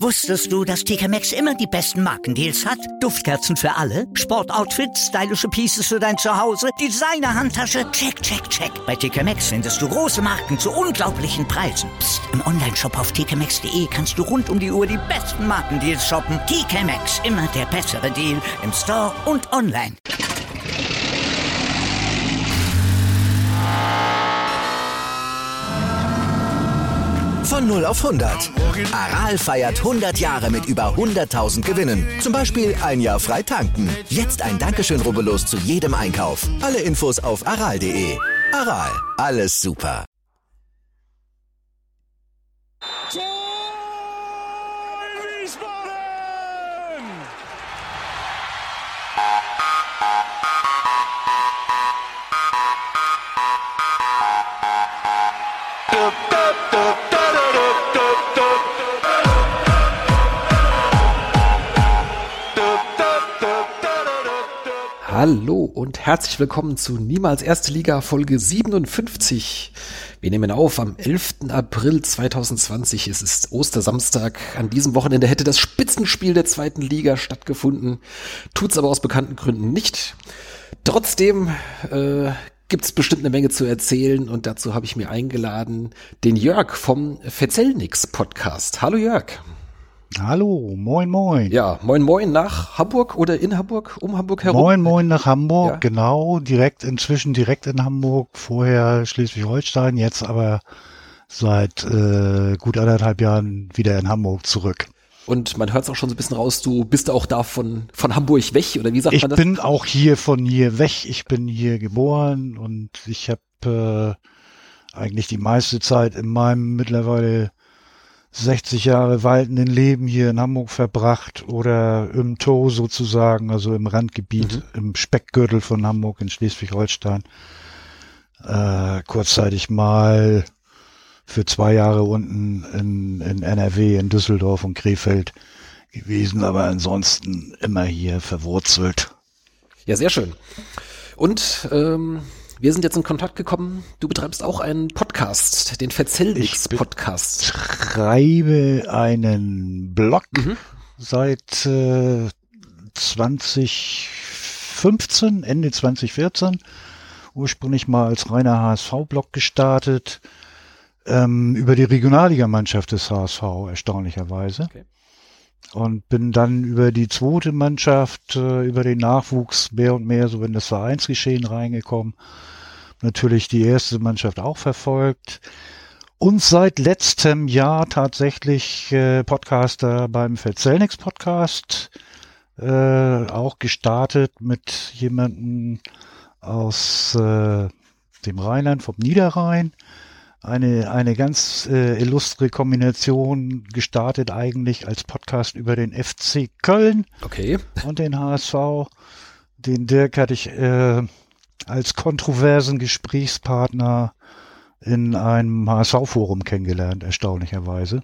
Wusstest du, dass TK Maxx immer die besten Markendeals hat? Duftkerzen für alle, Sportoutfits, stylische Pieces für dein Zuhause, Designer-Handtasche, check, check, check. Bei TK Maxx findest du große Marken zu unglaublichen Preisen. Psst. Im Onlineshop auf tkmaxx.de kannst du rund um die Uhr die besten Markendeals shoppen. TK Maxx, immer der bessere Deal im Store und online. Von 0 auf 100. Aral feiert 100 Jahre mit über 100.000 Gewinnen. Zum Beispiel ein Jahr frei tanken. Jetzt ein Dankeschön, rubbellos zu jedem Einkauf. Alle Infos auf aral.de. Aral, alles super. Hallo und herzlich willkommen zu Niemals Erste Liga Folge 57. Wir nehmen auf am 11. April 2020. Es ist Ostersamstag. An diesem Wochenende hätte das Spitzenspiel der zweiten Liga stattgefunden. Tut's aber aus bekannten Gründen nicht. Trotzdem gibt's bestimmt eine Menge zu erzählen und dazu habe ich mir eingeladen den Jörg vom Verzell nix Podcast. Hallo Jörg. Hallo, moin moin. Ja, moin moin nach Hamburg oder in Hamburg, um Hamburg herum. Moin moin nach Hamburg, ja. Genau, inzwischen direkt in Hamburg, vorher Schleswig-Holstein, jetzt aber seit gut 1,5 Jahren wieder in Hamburg zurück. Und man hört es auch schon so ein bisschen raus, du bist auch da von Hamburg weg, oder wie sagt man das? Ich bin auch hier von hier weg, ich bin hier geboren und ich habe eigentlich die meiste Zeit in meinem mittlerweile 60 Jahre waltenden Leben hier in Hamburg verbracht oder im Zoo sozusagen, also im Randgebiet, im Speckgürtel von Hamburg in Schleswig-Holstein. Kurzzeitig mal für 2 Jahre unten in NRW, in Düsseldorf und Krefeld gewesen, aber ansonsten immer hier verwurzelt. Ja, sehr schön. Und wir sind jetzt in Kontakt gekommen. Du betreibst auch einen Podcast, den Verzell nix Podcast. Ich schreibe einen Blog seit 2015, Ende 2014. Ursprünglich mal als reiner HSV-Blog gestartet. Über die Regionalligamannschaft des HSV, erstaunlicherweise. Okay. Und bin dann über die zweite Mannschaft, über den Nachwuchs mehr und mehr so in das Vereinsgeschehen reingekommen. Natürlich die erste Mannschaft auch verfolgt. Und seit letztem Jahr tatsächlich Podcaster beim Verzell nix Podcast. Auch gestartet mit jemandem aus dem Rheinland, vom Niederrhein. Eine ganz illustre Kombination, gestartet eigentlich als Podcast über den FC Köln. Okay. Und den HSV. Den Dirk hatte ich als kontroversen Gesprächspartner in einem HSV-Forum kennengelernt, erstaunlicherweise.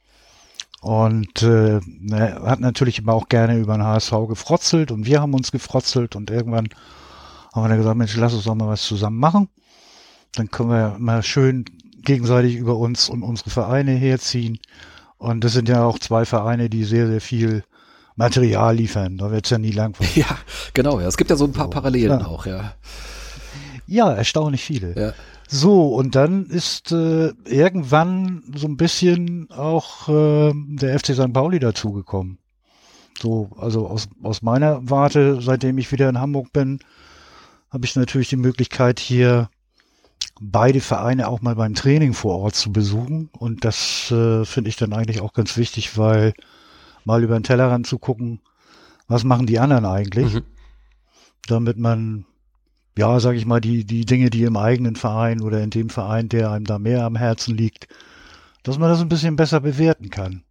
Und hat natürlich immer auch gerne über den HSV gefrotzelt und wir haben uns gefrotzelt und irgendwann haben wir dann gesagt, Mensch, lass uns doch mal was zusammen machen. Dann können wir mal schön gegenseitig über uns und unsere Vereine herziehen. Und das sind ja auch 2 Vereine, die sehr, sehr viel Material liefern. Da wird's ja nie langweilig. Ja, genau. Ja. Es gibt ja so ein paar Parallelen auch, ja. Ja, erstaunlich viele. Ja. So, und dann ist irgendwann so ein bisschen auch der FC St. Pauli dazugekommen. So, also aus meiner Warte, seitdem ich wieder in Hamburg bin, habe ich natürlich die Möglichkeit, hier beide Vereine auch mal beim Training vor Ort zu besuchen. Und das finde ich dann eigentlich auch ganz wichtig, weil mal über den Tellerrand zu gucken, was machen die anderen eigentlich, damit man, ja, sage ich mal, die Dinge, die im eigenen Verein oder in dem Verein, der einem da mehr am Herzen liegt, dass man das ein bisschen besser bewerten kann.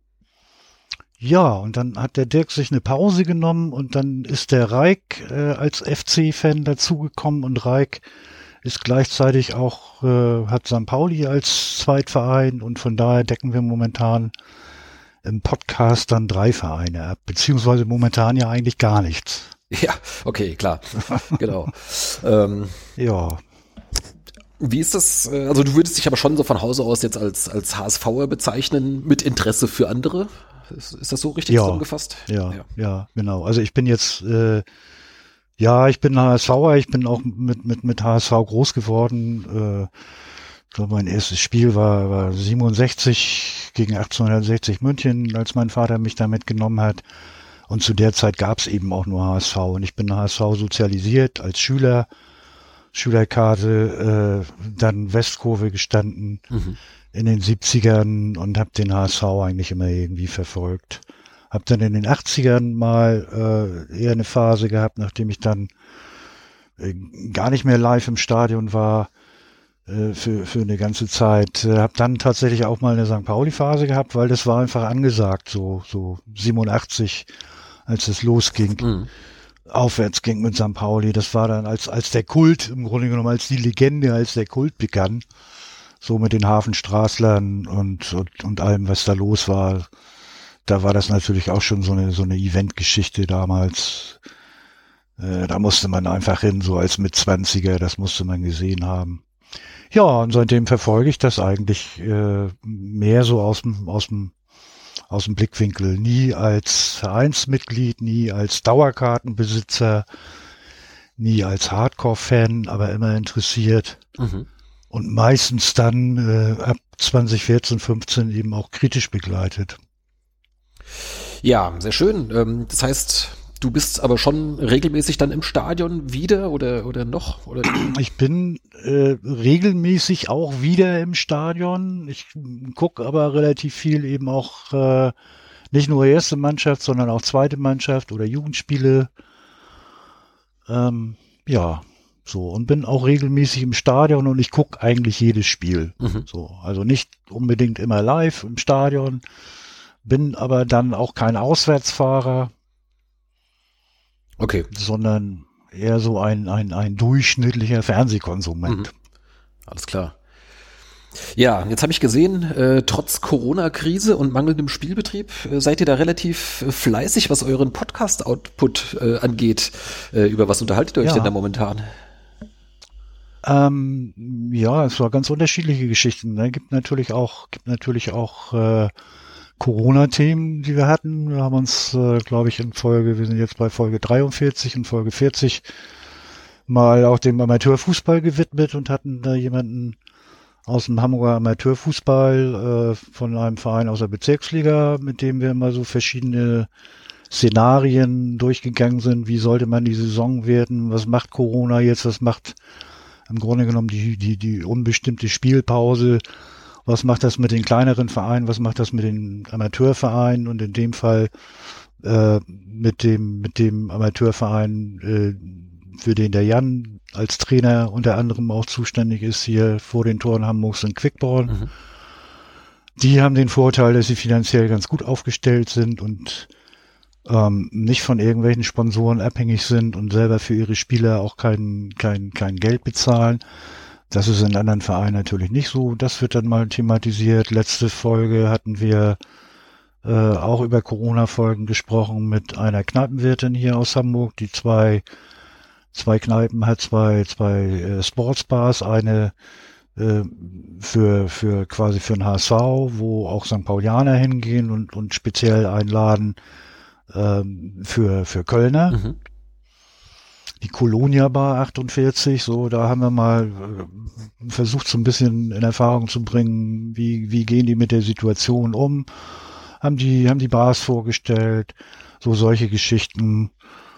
Ja, und dann hat der Dirk sich eine Pause genommen und dann ist der Raik als FC-Fan dazugekommen und Raik ist gleichzeitig auch, hat St. Pauli als Zweitverein und von daher decken wir momentan im Podcast dann 3 Vereine ab, beziehungsweise momentan ja eigentlich gar nichts. Ja, okay, klar, genau. Ja. Wie ist das, also du würdest dich aber schon so von Hause aus jetzt als HSVer bezeichnen, mit Interesse für andere Ist das so richtig zusammengefasst? Ja, genau. Also ich bin jetzt, ich bin HSVer, ich bin auch mit HSV groß geworden. Ich glaube, mein erstes Spiel war 67 gegen 1860 München, als mein Vater mich da mitgenommen hat. Und zu der Zeit gab es eben auch nur HSV. Und ich bin HSV sozialisiert als Schüler, Schülerkarte, dann Westkurve gestanden in den 70ern und habe den HSV eigentlich immer irgendwie verfolgt. Hab dann in den 80ern mal eher eine Phase gehabt, nachdem ich dann gar nicht mehr live im Stadion war für eine ganze Zeit. Hab dann tatsächlich auch mal eine St. Pauli-Phase gehabt, weil das war einfach angesagt, so 87, als es losging. Aufwärts ging mit St. Pauli. Das war dann als der Kult, im Grunde genommen als die Legende, als der Kult begann. So mit den Hafenstraßlern und allem, was da los war. Da war das natürlich auch schon so eine Eventgeschichte damals. Da musste man einfach hin, so als Mitzwanziger, das musste man gesehen haben. Ja, und seitdem verfolge ich das eigentlich mehr so aus dem Blickwinkel. Nie als Vereinsmitglied, nie als Dauerkartenbesitzer, nie als Hardcore-Fan, aber immer interessiert. Und meistens dann ab 2014, 15 eben auch kritisch begleitet. Ja, sehr schön. Das heißt, du bist aber schon regelmäßig dann im Stadion wieder oder noch? Oder? Ich bin regelmäßig auch wieder im Stadion. Ich gucke aber relativ viel eben auch nicht nur erste Mannschaft, sondern auch zweite Mannschaft oder Jugendspiele. So, und bin auch regelmäßig im Stadion und ich gucke eigentlich jedes Spiel. So, also nicht unbedingt immer live im Stadion, bin aber dann auch kein Auswärtsfahrer. Okay. Sondern eher so ein durchschnittlicher Fernsehkonsument. Alles klar. Ja, jetzt habe ich gesehen, trotz Corona-Krise und mangelndem Spielbetrieb seid ihr da relativ fleißig, was euren Podcast-Output angeht. Über was unterhaltet ihr euch denn da momentan? Es war ganz unterschiedliche Geschichten. Ne? Gibt natürlich auch Corona-Themen, die wir hatten. Wir haben uns, glaube ich, wir sind jetzt bei Folge 43 und Folge 40 mal auch dem Amateurfußball gewidmet und hatten da jemanden aus dem Hamburger Amateurfußball von einem Verein aus der Bezirksliga, mit dem wir mal so verschiedene Szenarien durchgegangen sind. Wie sollte man die Saison werden? Was macht Corona jetzt? Was macht im Grunde genommen die unbestimmte Spielpause? Was macht das mit den kleineren Vereinen? Was macht das mit den Amateurvereinen? Und in dem Fall mit dem Amateurverein, für den der Jan als Trainer unter anderem auch zuständig ist, hier vor den Toren Hamburgs in Quickborn. Die haben den Vorteil, dass sie finanziell ganz gut aufgestellt sind und nicht von irgendwelchen Sponsoren abhängig sind und selber für ihre Spieler auch kein Geld bezahlen. Das ist in anderen Vereinen natürlich nicht so. Das wird dann mal thematisiert. Letzte Folge hatten wir auch über Corona-Folgen gesprochen mit einer Kneipenwirtin hier aus Hamburg, die zwei Kneipen hat, zwei Sportsbars, eine für quasi für den HSV, wo auch St. Paulianer hingehen und speziell einladen für Kölner. Die Colonia Bar 48, so, da haben wir mal versucht, so ein bisschen in Erfahrung zu bringen, wie gehen die mit der Situation um, haben die Bars vorgestellt, so solche Geschichten.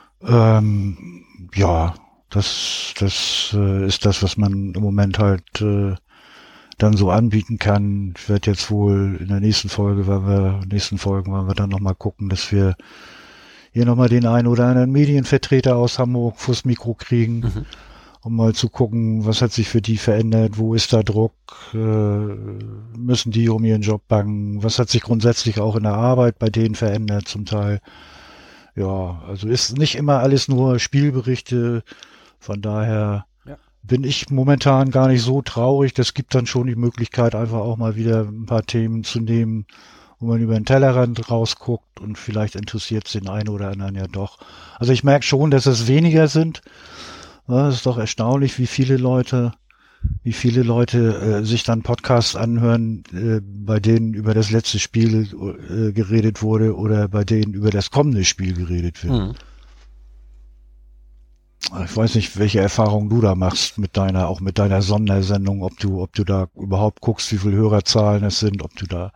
Das ist das, was man im Moment halt dann so anbieten kann. Ich werde jetzt wohl in der nächsten Folgen wollen wir dann nochmal gucken, dass wir hier nochmal den einen oder anderen Medienvertreter aus Hamburg vors Mikro kriegen, um mal zu gucken, was hat sich für die verändert, wo ist da Druck, müssen die um ihren Job bangen, was hat sich grundsätzlich auch in der Arbeit bei denen verändert zum Teil. Ja, also ist nicht immer alles nur Spielberichte, von daher bin ich momentan gar nicht so traurig. Das gibt dann schon die Möglichkeit, einfach auch mal wieder ein paar Themen zu nehmen, wo man über den Tellerrand rausguckt und vielleicht interessiert es den einen oder anderen ja doch. Also ich merke schon, dass es weniger sind. Ja, es ist doch erstaunlich, wie viele Leute wie viele Leute sich dann Podcasts anhören, bei denen über das letzte Spiel geredet wurde oder bei denen über das kommende Spiel geredet wird. Mhm. Ich weiß nicht, welche Erfahrungen du da machst mit deiner Sondersendung, ob du da überhaupt guckst, wie viele Hörerzahlen es sind, ob du da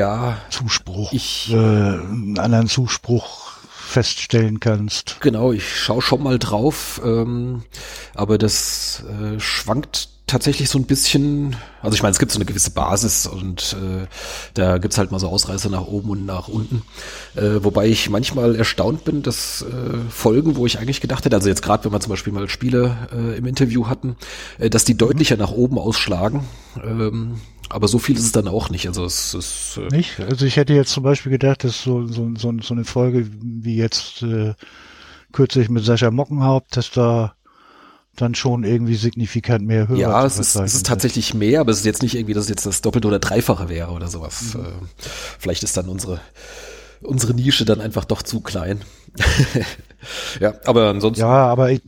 einen anderen Zuspruch feststellen kannst. Genau, ich schaue schon mal drauf, aber das schwankt tatsächlich so ein bisschen, also ich meine, es gibt so eine gewisse Basis und da gibt's halt mal so Ausreißer nach oben und nach unten, wobei ich manchmal erstaunt bin, dass Folgen, wo ich eigentlich gedacht hätte, also jetzt gerade, wenn wir zum Beispiel mal Spiele im Interview hatten, dass die deutlicher nach oben ausschlagen, aber so viel ist es dann auch nicht. Also es ist nicht. Also ich hätte jetzt zum Beispiel gedacht, dass so eine Folge wie jetzt kürzlich mit Sascha Mockenhaupt, dass da dann schon irgendwie signifikant mehr Hörer. Ja, es ist tatsächlich mehr, aber es ist jetzt nicht irgendwie, dass es jetzt das Doppelte oder Dreifache wäre oder sowas. Vielleicht ist dann unsere Nische dann einfach doch zu klein. Ja, aber ansonsten. Ja, aber ich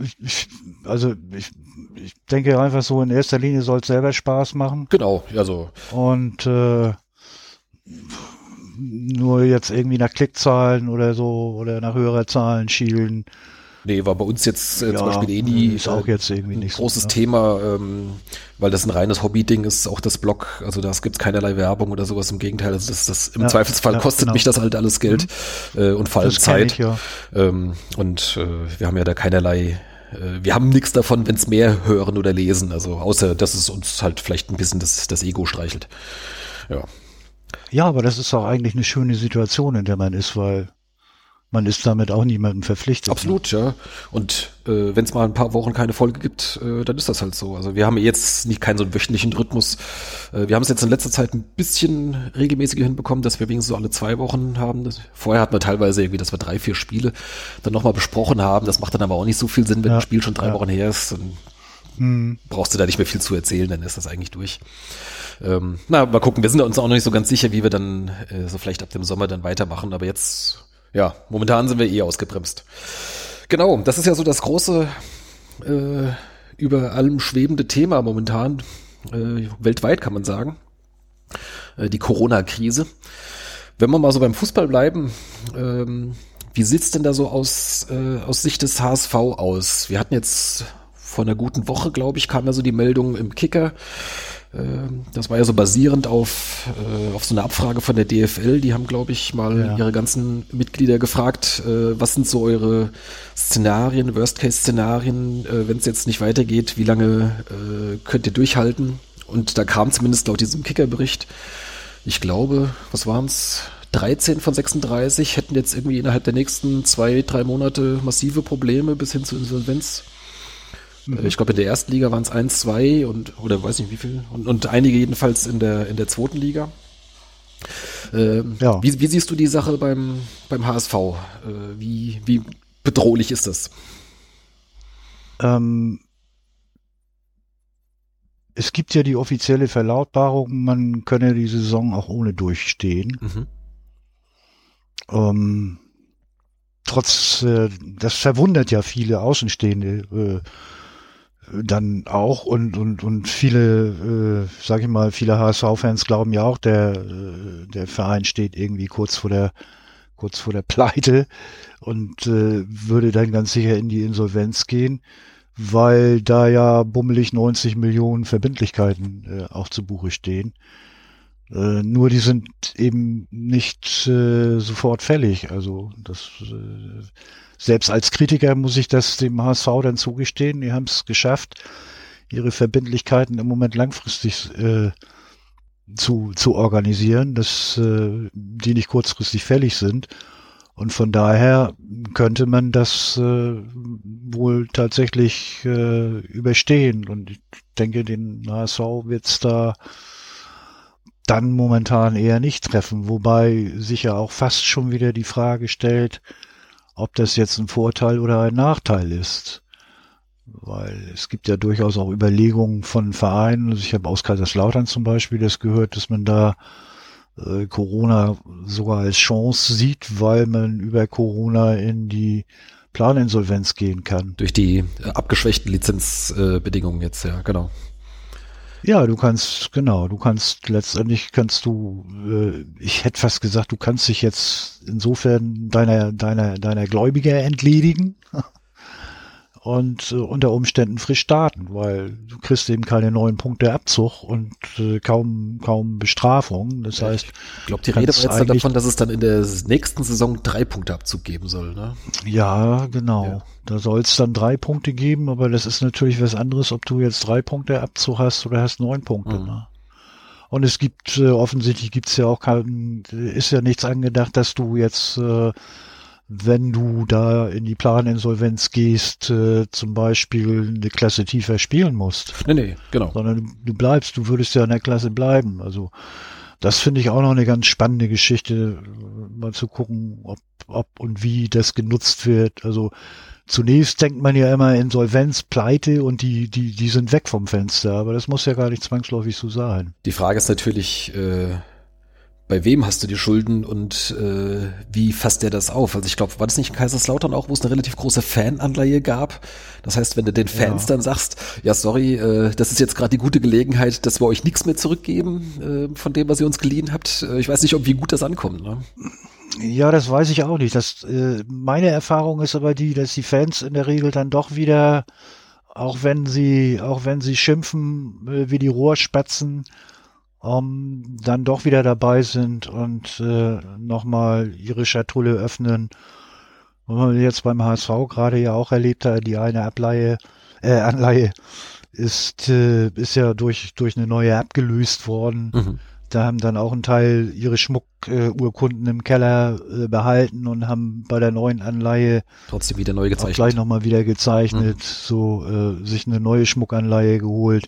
denke einfach so, in erster Linie soll es selber Spaß machen. Genau, ja so. Und nur jetzt irgendwie nach Klickzahlen oder so oder nach Hörerzahlen schielen. Nee, war bei uns jetzt zum Beispiel nie ist auch jetzt irgendwie nicht großes so, Thema, weil das ein reines Hobby-Ding ist, auch das Blog, also da gibt's keinerlei Werbung oder sowas, im Gegenteil, also das im Zweifelsfall kostet mich das halt alles Geld und vor allem Zeit. Und wir haben ja da keinerlei, wir haben nichts davon, wenn es mehr hören oder lesen, also außer, dass es uns halt vielleicht ein bisschen das Ego streichelt. Ja, aber das ist auch eigentlich eine schöne Situation, in der man ist, weil man ist damit auch niemandem verpflichtet. Absolut, ja. Und wenn es mal ein paar Wochen keine Folge gibt, dann ist das halt so. Also wir haben jetzt keinen so einen wöchentlichen Rhythmus. Wir haben es jetzt in letzter Zeit ein bisschen regelmäßiger hinbekommen, dass wir wenigstens so alle 2 Wochen haben. Vorher hatten wir teilweise irgendwie, dass wir 3, 4 Spiele dann nochmal besprochen haben. Das macht dann aber auch nicht so viel Sinn, wenn ein Spiel schon 3 Wochen her ist. Dann brauchst du da nicht mehr viel zu erzählen, dann ist das eigentlich durch. Mal gucken. Wir sind uns auch noch nicht so ganz sicher, wie wir dann so vielleicht ab dem Sommer dann weitermachen. Aber jetzt... Ja, momentan sind wir ausgebremst. Genau, das ist ja so das große, über allem schwebende Thema momentan, weltweit kann man sagen, die Corona-Krise. Wenn wir mal so beim Fußball bleiben, wie sieht's denn da so aus Sicht des HSV aus? Wir hatten jetzt vor einer guten Woche, glaube ich, kam ja so die Meldung im Kicker. Das war ja so basierend auf so eine Abfrage von der DFL. Die haben, glaube ich, mal ihre ganzen Mitglieder gefragt, was sind so eure Szenarien, Worst-Case-Szenarien, wenn es jetzt nicht weitergeht, wie lange könnt ihr durchhalten? Und da kam zumindest laut diesem Kicker-Bericht, ich glaube, was waren es? 13 von 36 hätten jetzt irgendwie innerhalb der nächsten 2, 3 Monate massive Probleme bis hin zur Insolvenz. Ich glaube, in der ersten Liga waren es 1, 2 oder weiß nicht wie viel. Und einige jedenfalls in der zweiten Liga. Wie siehst du die Sache beim HSV? Wie bedrohlich ist das? Es gibt ja die offizielle Verlautbarung, man könne die Saison auch ohne durchstehen. Das verwundert ja viele Außenstehende dann auch und viele, sag ich mal, viele HSV-Fans glauben ja auch, der Verein steht irgendwie kurz vor der Pleite und würde dann ganz sicher in die Insolvenz gehen, weil da ja bummelig 90 Millionen Verbindlichkeiten auch zu Buche stehen. Nur die sind eben nicht sofort fällig. Also das selbst als Kritiker muss ich das dem HSV dann zugestehen. Die haben es geschafft, ihre Verbindlichkeiten im Moment langfristig zu organisieren, dass die nicht kurzfristig fällig sind. Und von daher könnte man das wohl tatsächlich überstehen. Und ich denke, den HSV wird's da dann momentan eher nicht treffen, wobei sich ja auch fast schon wieder die Frage stellt, ob das jetzt ein Vorteil oder ein Nachteil ist. Weil es gibt ja durchaus auch Überlegungen von Vereinen, also ich habe aus Kaiserslautern zum Beispiel das gehört, dass man da Corona sogar als Chance sieht, weil man über Corona in die Planinsolvenz gehen kann. Durch die abgeschwächten Lizenzbedingungen jetzt, ja, genau. Ja, du kannst ich hätte fast gesagt, du kannst dich jetzt insofern deiner Gläubiger entledigen und unter Umständen frisch starten, weil du kriegst eben keine 9 Punkte Abzug und kaum Bestrafung. Das heißt, ich glaube, die Rede war jetzt davon, dass es dann in der nächsten Saison 3 Punkte Abzug geben soll, ne? Ja, genau. Ja. Da soll es dann 3 Punkte geben, aber das ist natürlich was anderes, ob du jetzt 3 Punkte Abzug hast oder hast 9 Punkte. Mhm. Ne? Und es gibt, offensichtlich gibt's ja auch ist ja nichts angedacht, dass du jetzt, wenn du da in die Planinsolvenz gehst, zum Beispiel eine Klasse tiefer spielen musst. Nee, genau. Sondern du würdest ja in der Klasse bleiben. Also das finde ich auch noch eine ganz spannende Geschichte, mal zu gucken, ob und wie das genutzt wird. Also zunächst denkt man ja immer Insolvenz, Pleite und die sind weg vom Fenster, aber das muss ja gar nicht zwangsläufig so sein. Die Frage ist natürlich, bei wem hast du die Schulden und wie fasst der das auf? Also ich glaube, war das nicht in Kaiserslautern auch, wo es eine relativ große Fananleihe gab? Das heißt, wenn du den Fans dann sagst, ja sorry, das ist jetzt gerade die gute Gelegenheit, dass wir euch nichts mehr zurückgeben von dem, was ihr uns geliehen habt. Ich weiß nicht, wie gut das ankommt, ne? Ja, das weiß ich auch nicht. Meine Erfahrung ist aber dass die Fans in der Regel dann doch wieder, auch wenn sie schimpfen wie die Rohrspatzen, dann doch wieder dabei sind und nochmal ihre Schatulle öffnen. Und man jetzt beim HSV gerade ja auch erlebt hat, die eine Anleihe ist ja durch eine neue abgelöst worden. Mhm. Da haben dann auch ein Teil ihre Schmuckurkunden im Keller behalten und haben bei der neuen Anleihe trotzdem wieder neu gezeichnet. Auch gleich nochmal wieder gezeichnet, sich eine neue Schmuckanleihe geholt.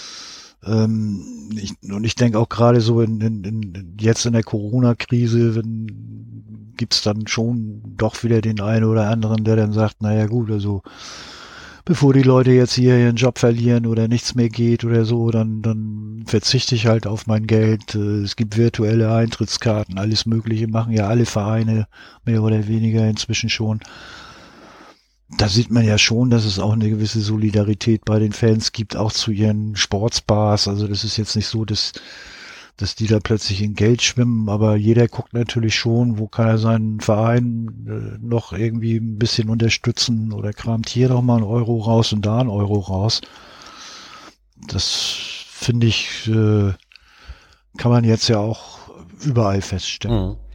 Ich denke auch gerade so jetzt in der Corona-Krise, gibt's dann schon doch wieder den einen oder anderen, der dann sagt, naja gut, also bevor die Leute jetzt hier ihren Job verlieren oder nichts mehr geht oder so, dann verzichte ich halt auf mein Geld. Es gibt virtuelle Eintrittskarten, alles Mögliche machen ja alle Vereine mehr oder weniger inzwischen schon. Da sieht man ja schon, dass es auch eine gewisse Solidarität bei den Fans gibt, auch zu ihren Sportsbars. Also das ist jetzt nicht so, dass die da plötzlich in Geld schwimmen, aber jeder guckt natürlich schon, wo kann er seinen Verein noch irgendwie ein bisschen unterstützen oder kramt hier noch mal einen Euro raus und da einen Euro raus. Das finde ich, kann man jetzt ja auch überall feststellen. Mhm.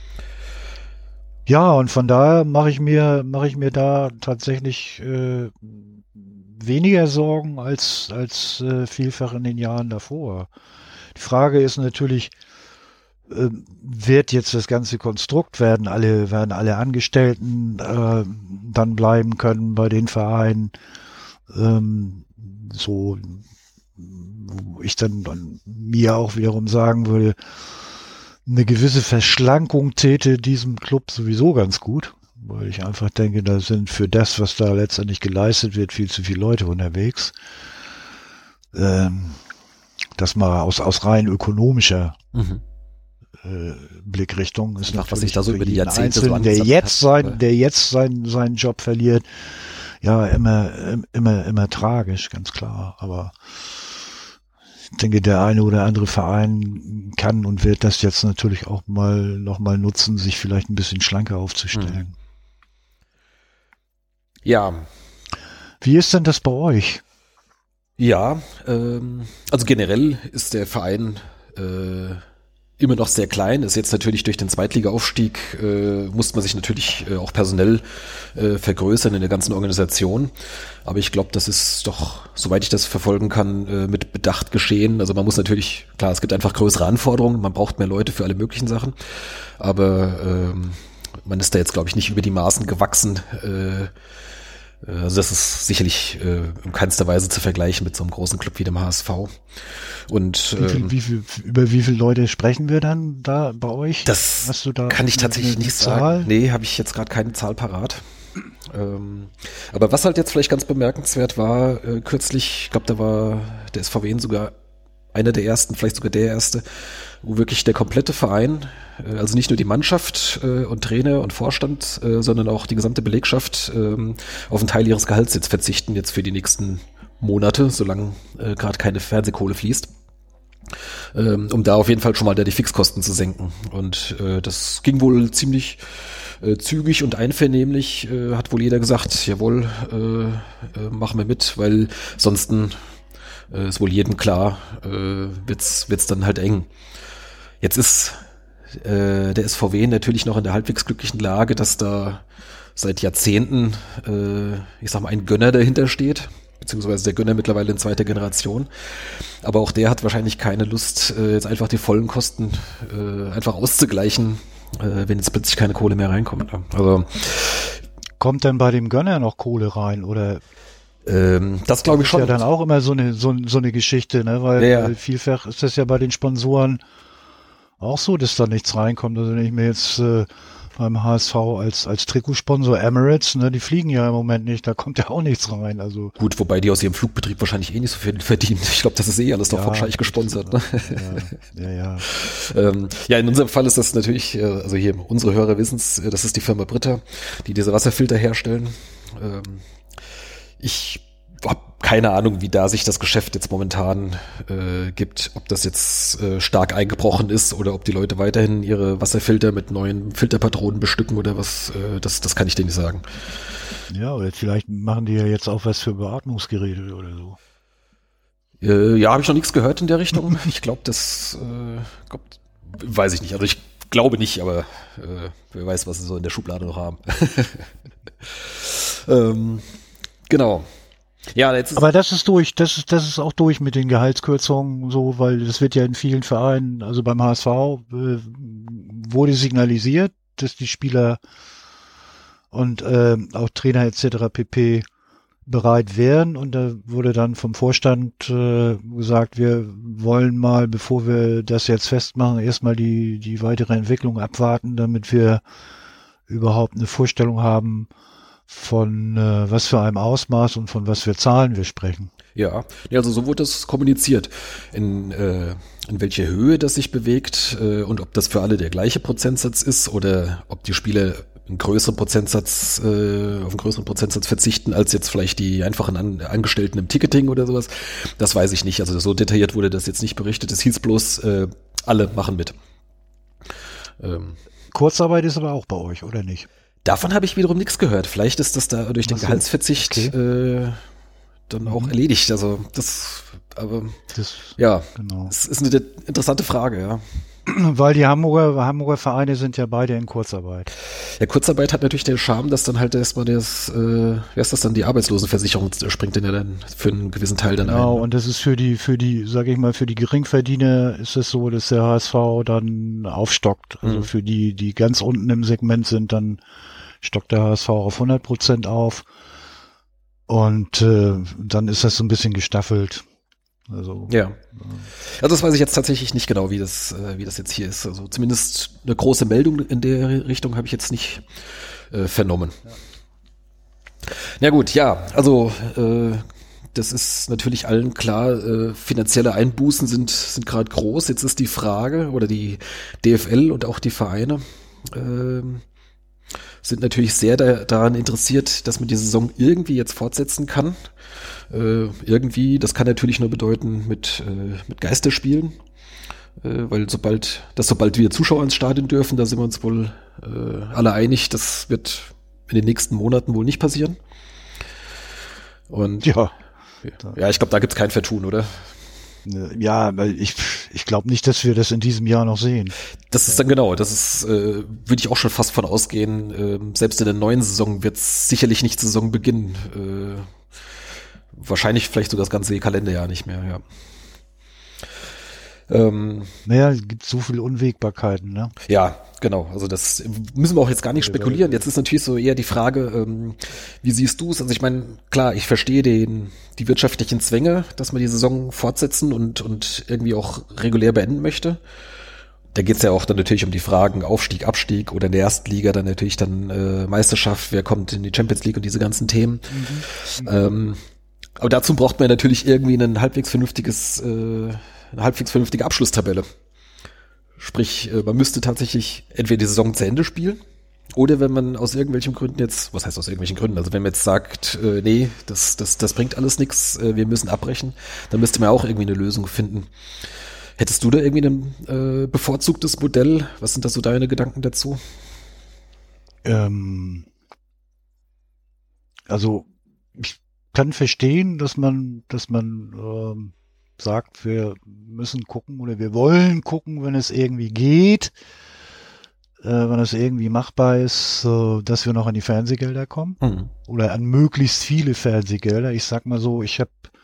Ja, und von daher mache ich mir da tatsächlich weniger Sorgen als vielfach in den Jahren davor. Die Frage ist natürlich, wird jetzt das ganze Konstrukt, werden alle Angestellten dann bleiben können bei den Vereinen, so, wo ich dann mir auch wiederum sagen würde, eine gewisse Verschlankung täte diesem Club sowieso ganz gut, weil ich einfach denke, da sind für das, was da letztendlich geleistet wird, viel zu viele Leute unterwegs. Das mal aus rein ökonomischer Blickrichtung ist natürlich, was sich da so über die Jahrzehnte so der jetzt seinen Job verliert, ja immer tragisch, ganz klar. Aber ich denke, der eine oder andere Verein kann und wird das jetzt natürlich auch noch mal nutzen, sich vielleicht ein bisschen schlanker aufzustellen. Ja. Wie ist denn das bei euch? Ja, also generell ist der Verein immer noch sehr klein. Ist jetzt natürlich durch den Zweitliga-Aufstieg muss man sich natürlich auch personell vergrößern in der ganzen Organisation. Aber ich glaube, das ist doch, soweit ich das verfolgen kann, mit Bedacht geschehen. Also man muss natürlich, klar, es gibt einfach größere Anforderungen. Man braucht mehr Leute für alle möglichen Sachen. Aber man ist da jetzt, glaube ich, nicht über die Maßen gewachsen. Also das ist sicherlich in keinster Weise zu vergleichen mit so einem großen Club wie dem HSV. Und über wie viele Leute sprechen wir dann da bei euch? Das hast du da kann ich tatsächlich nicht sagen. Nee, habe ich jetzt gerade keine Zahl parat. Aber was halt jetzt vielleicht ganz bemerkenswert war, kürzlich, ich glaube, da war der SVW sogar einer der ersten, vielleicht sogar der erste, wo wirklich der komplette Verein, also nicht nur die Mannschaft und Trainer und Vorstand, sondern auch die gesamte Belegschaft auf einen Teil ihres Gehalts jetzt verzichten, jetzt für die nächsten Monate, solange gerade keine Fernsehkohle fließt. Um da auf jeden Fall schon mal die Fixkosten zu senken. Und das ging wohl ziemlich zügig und einvernehmlich, hat wohl jeder gesagt, jawohl, machen wir mit, weil sonst ist wohl jedem klar, wird's dann halt eng. Jetzt ist der SVW natürlich noch in der halbwegs glücklichen Lage, dass da seit Jahrzehnten, ich sag mal, ein Gönner dahinter steht, beziehungsweise der Gönner mittlerweile in zweiter Generation. Aber auch der hat wahrscheinlich keine Lust, jetzt einfach die vollen Kosten einfach auszugleichen, wenn jetzt plötzlich keine Kohle mehr reinkommt. Also kommt denn bei dem Gönner noch Kohle rein, oder? Das glaube ich schon. Das ist ja dann auch immer so eine Geschichte, ne? Weil vielfach ist das ja bei den Sponsoren auch so, dass da nichts reinkommt. Also wenn ich mir jetzt beim HSV als Trikotsponsor Emirates, ne, die fliegen ja im Moment nicht, da kommt ja auch nichts rein. Also gut, wobei die aus ihrem Flugbetrieb wahrscheinlich nicht so viel verdienen. Ich glaube, das ist alles noch vom Scheich gesponsert. Ne? Ja. Ja, in unserem Fall ist das natürlich, also hier unsere Hörer wissen es, das ist die Firma Brita, die diese Wasserfilter herstellen. Ich habe keine Ahnung, wie da sich das Geschäft jetzt momentan gibt, ob das jetzt stark eingebrochen ist oder ob die Leute weiterhin ihre Wasserfilter mit neuen Filterpatronen bestücken oder was, das kann ich dir nicht sagen. Ja, oder vielleicht machen die ja jetzt auch was für Beatmungsgeräte oder so. Ja, habe ich noch nichts gehört in der Richtung. Ich glaube, weiß ich nicht. Also ich glaube nicht, aber wer weiß, was sie so in der Schublade noch haben. Genau. Ja, jetzt aber das ist durch, das ist auch durch mit den Gehaltskürzungen so, weil das wird ja in vielen Vereinen, also beim HSV wurde signalisiert, dass die Spieler und auch Trainer etc. pp. Bereit wären, und da wurde dann vom Vorstand gesagt, wir wollen mal, bevor wir das jetzt festmachen, erstmal die weitere Entwicklung abwarten, damit wir überhaupt eine Vorstellung haben, von was für einem Ausmaß und von was für Zahlen wir sprechen. Ja, also so wurde das kommuniziert, in welche Höhe das sich bewegt und ob das für alle der gleiche Prozentsatz ist oder ob die Spieler auf einen größeren Prozentsatz verzichten als jetzt vielleicht die einfachen Angestellten im Ticketing oder sowas. Das weiß ich nicht. Also so detailliert wurde das jetzt nicht berichtet. Es hieß bloß, alle machen mit. Kurzarbeit ist aber auch bei euch, oder nicht? Davon habe ich wiederum nichts gehört. Vielleicht ist das da durch den Gehaltsverzicht dann auch erledigt. Also genau. Es ist eine interessante Frage, ja. Weil die Hamburger Vereine sind ja beide in Kurzarbeit. Ja, Kurzarbeit hat natürlich den Charme, dass dann halt erstmal die Arbeitslosenversicherung springt denn ja dann für einen gewissen Teil dann ein. Genau, und das ist für die, sage ich mal, für die Geringverdiener ist es so, dass der HSV dann aufstockt. Also für die ganz unten im Segment sind, dann stockt der HSV auf 100% auf. Und dann ist das so ein bisschen gestaffelt. Also, ja. Also das weiß ich jetzt tatsächlich nicht genau, wie das jetzt hier ist. Also zumindest eine große Meldung in der Richtung habe ich jetzt nicht vernommen. Ja gut, ja, also das ist natürlich allen klar, finanzielle Einbußen sind gerade groß. Jetzt ist die Frage, oder die DFL und auch die Vereine sind natürlich sehr daran interessiert, dass man die Saison irgendwie jetzt fortsetzen kann. Irgendwie, das kann natürlich nur bedeuten mit Geisterspielen, weil sobald wir Zuschauer ins Stadion dürfen, da sind wir uns wohl alle einig, das wird in den nächsten Monaten wohl nicht passieren. Und ja, ich glaube, da gibt's kein Vertun, oder? Ja, weil ich glaube nicht, dass wir das in diesem Jahr noch sehen. Das ist dann genau, das ist, würde ich auch schon fast von ausgehen, selbst in der neuen Saison wird es sicherlich nicht Saison beginnen. Wahrscheinlich vielleicht sogar das ganze Kalenderjahr nicht mehr, ja. Naja, es gibt so viele Unwägbarkeiten, ne? Ja, genau. Also das müssen wir auch jetzt gar nicht spekulieren. Jetzt ist natürlich so eher die Frage, wie siehst du es? Also ich meine, klar, ich verstehe die wirtschaftlichen Zwänge, dass man die Saison fortsetzen und irgendwie auch regulär beenden möchte. Da geht's ja auch dann natürlich um die Fragen Aufstieg, Abstieg oder in der ersten Liga dann natürlich dann Meisterschaft, wer kommt in die Champions League und diese ganzen Themen. Aber dazu braucht man natürlich irgendwie eine halbwegs vernünftige Abschlusstabelle. Sprich, man müsste tatsächlich entweder die Saison zu Ende spielen Oder wenn man aus irgendwelchen Gründen jetzt, was heißt aus irgendwelchen Gründen, also wenn man jetzt sagt, nee, das bringt alles nichts, wir müssen abbrechen, dann müsste man auch irgendwie eine Lösung finden. Hättest du da irgendwie ein bevorzugtes Modell? Was sind da so deine Gedanken dazu? Also ich kann verstehen, dass man sagt, wir müssen gucken oder wir wollen gucken, wenn es irgendwie geht, wenn es irgendwie machbar ist, dass wir noch an die Fernsehgelder kommen oder an möglichst viele Fernsehgelder. Ich sag mal so, ich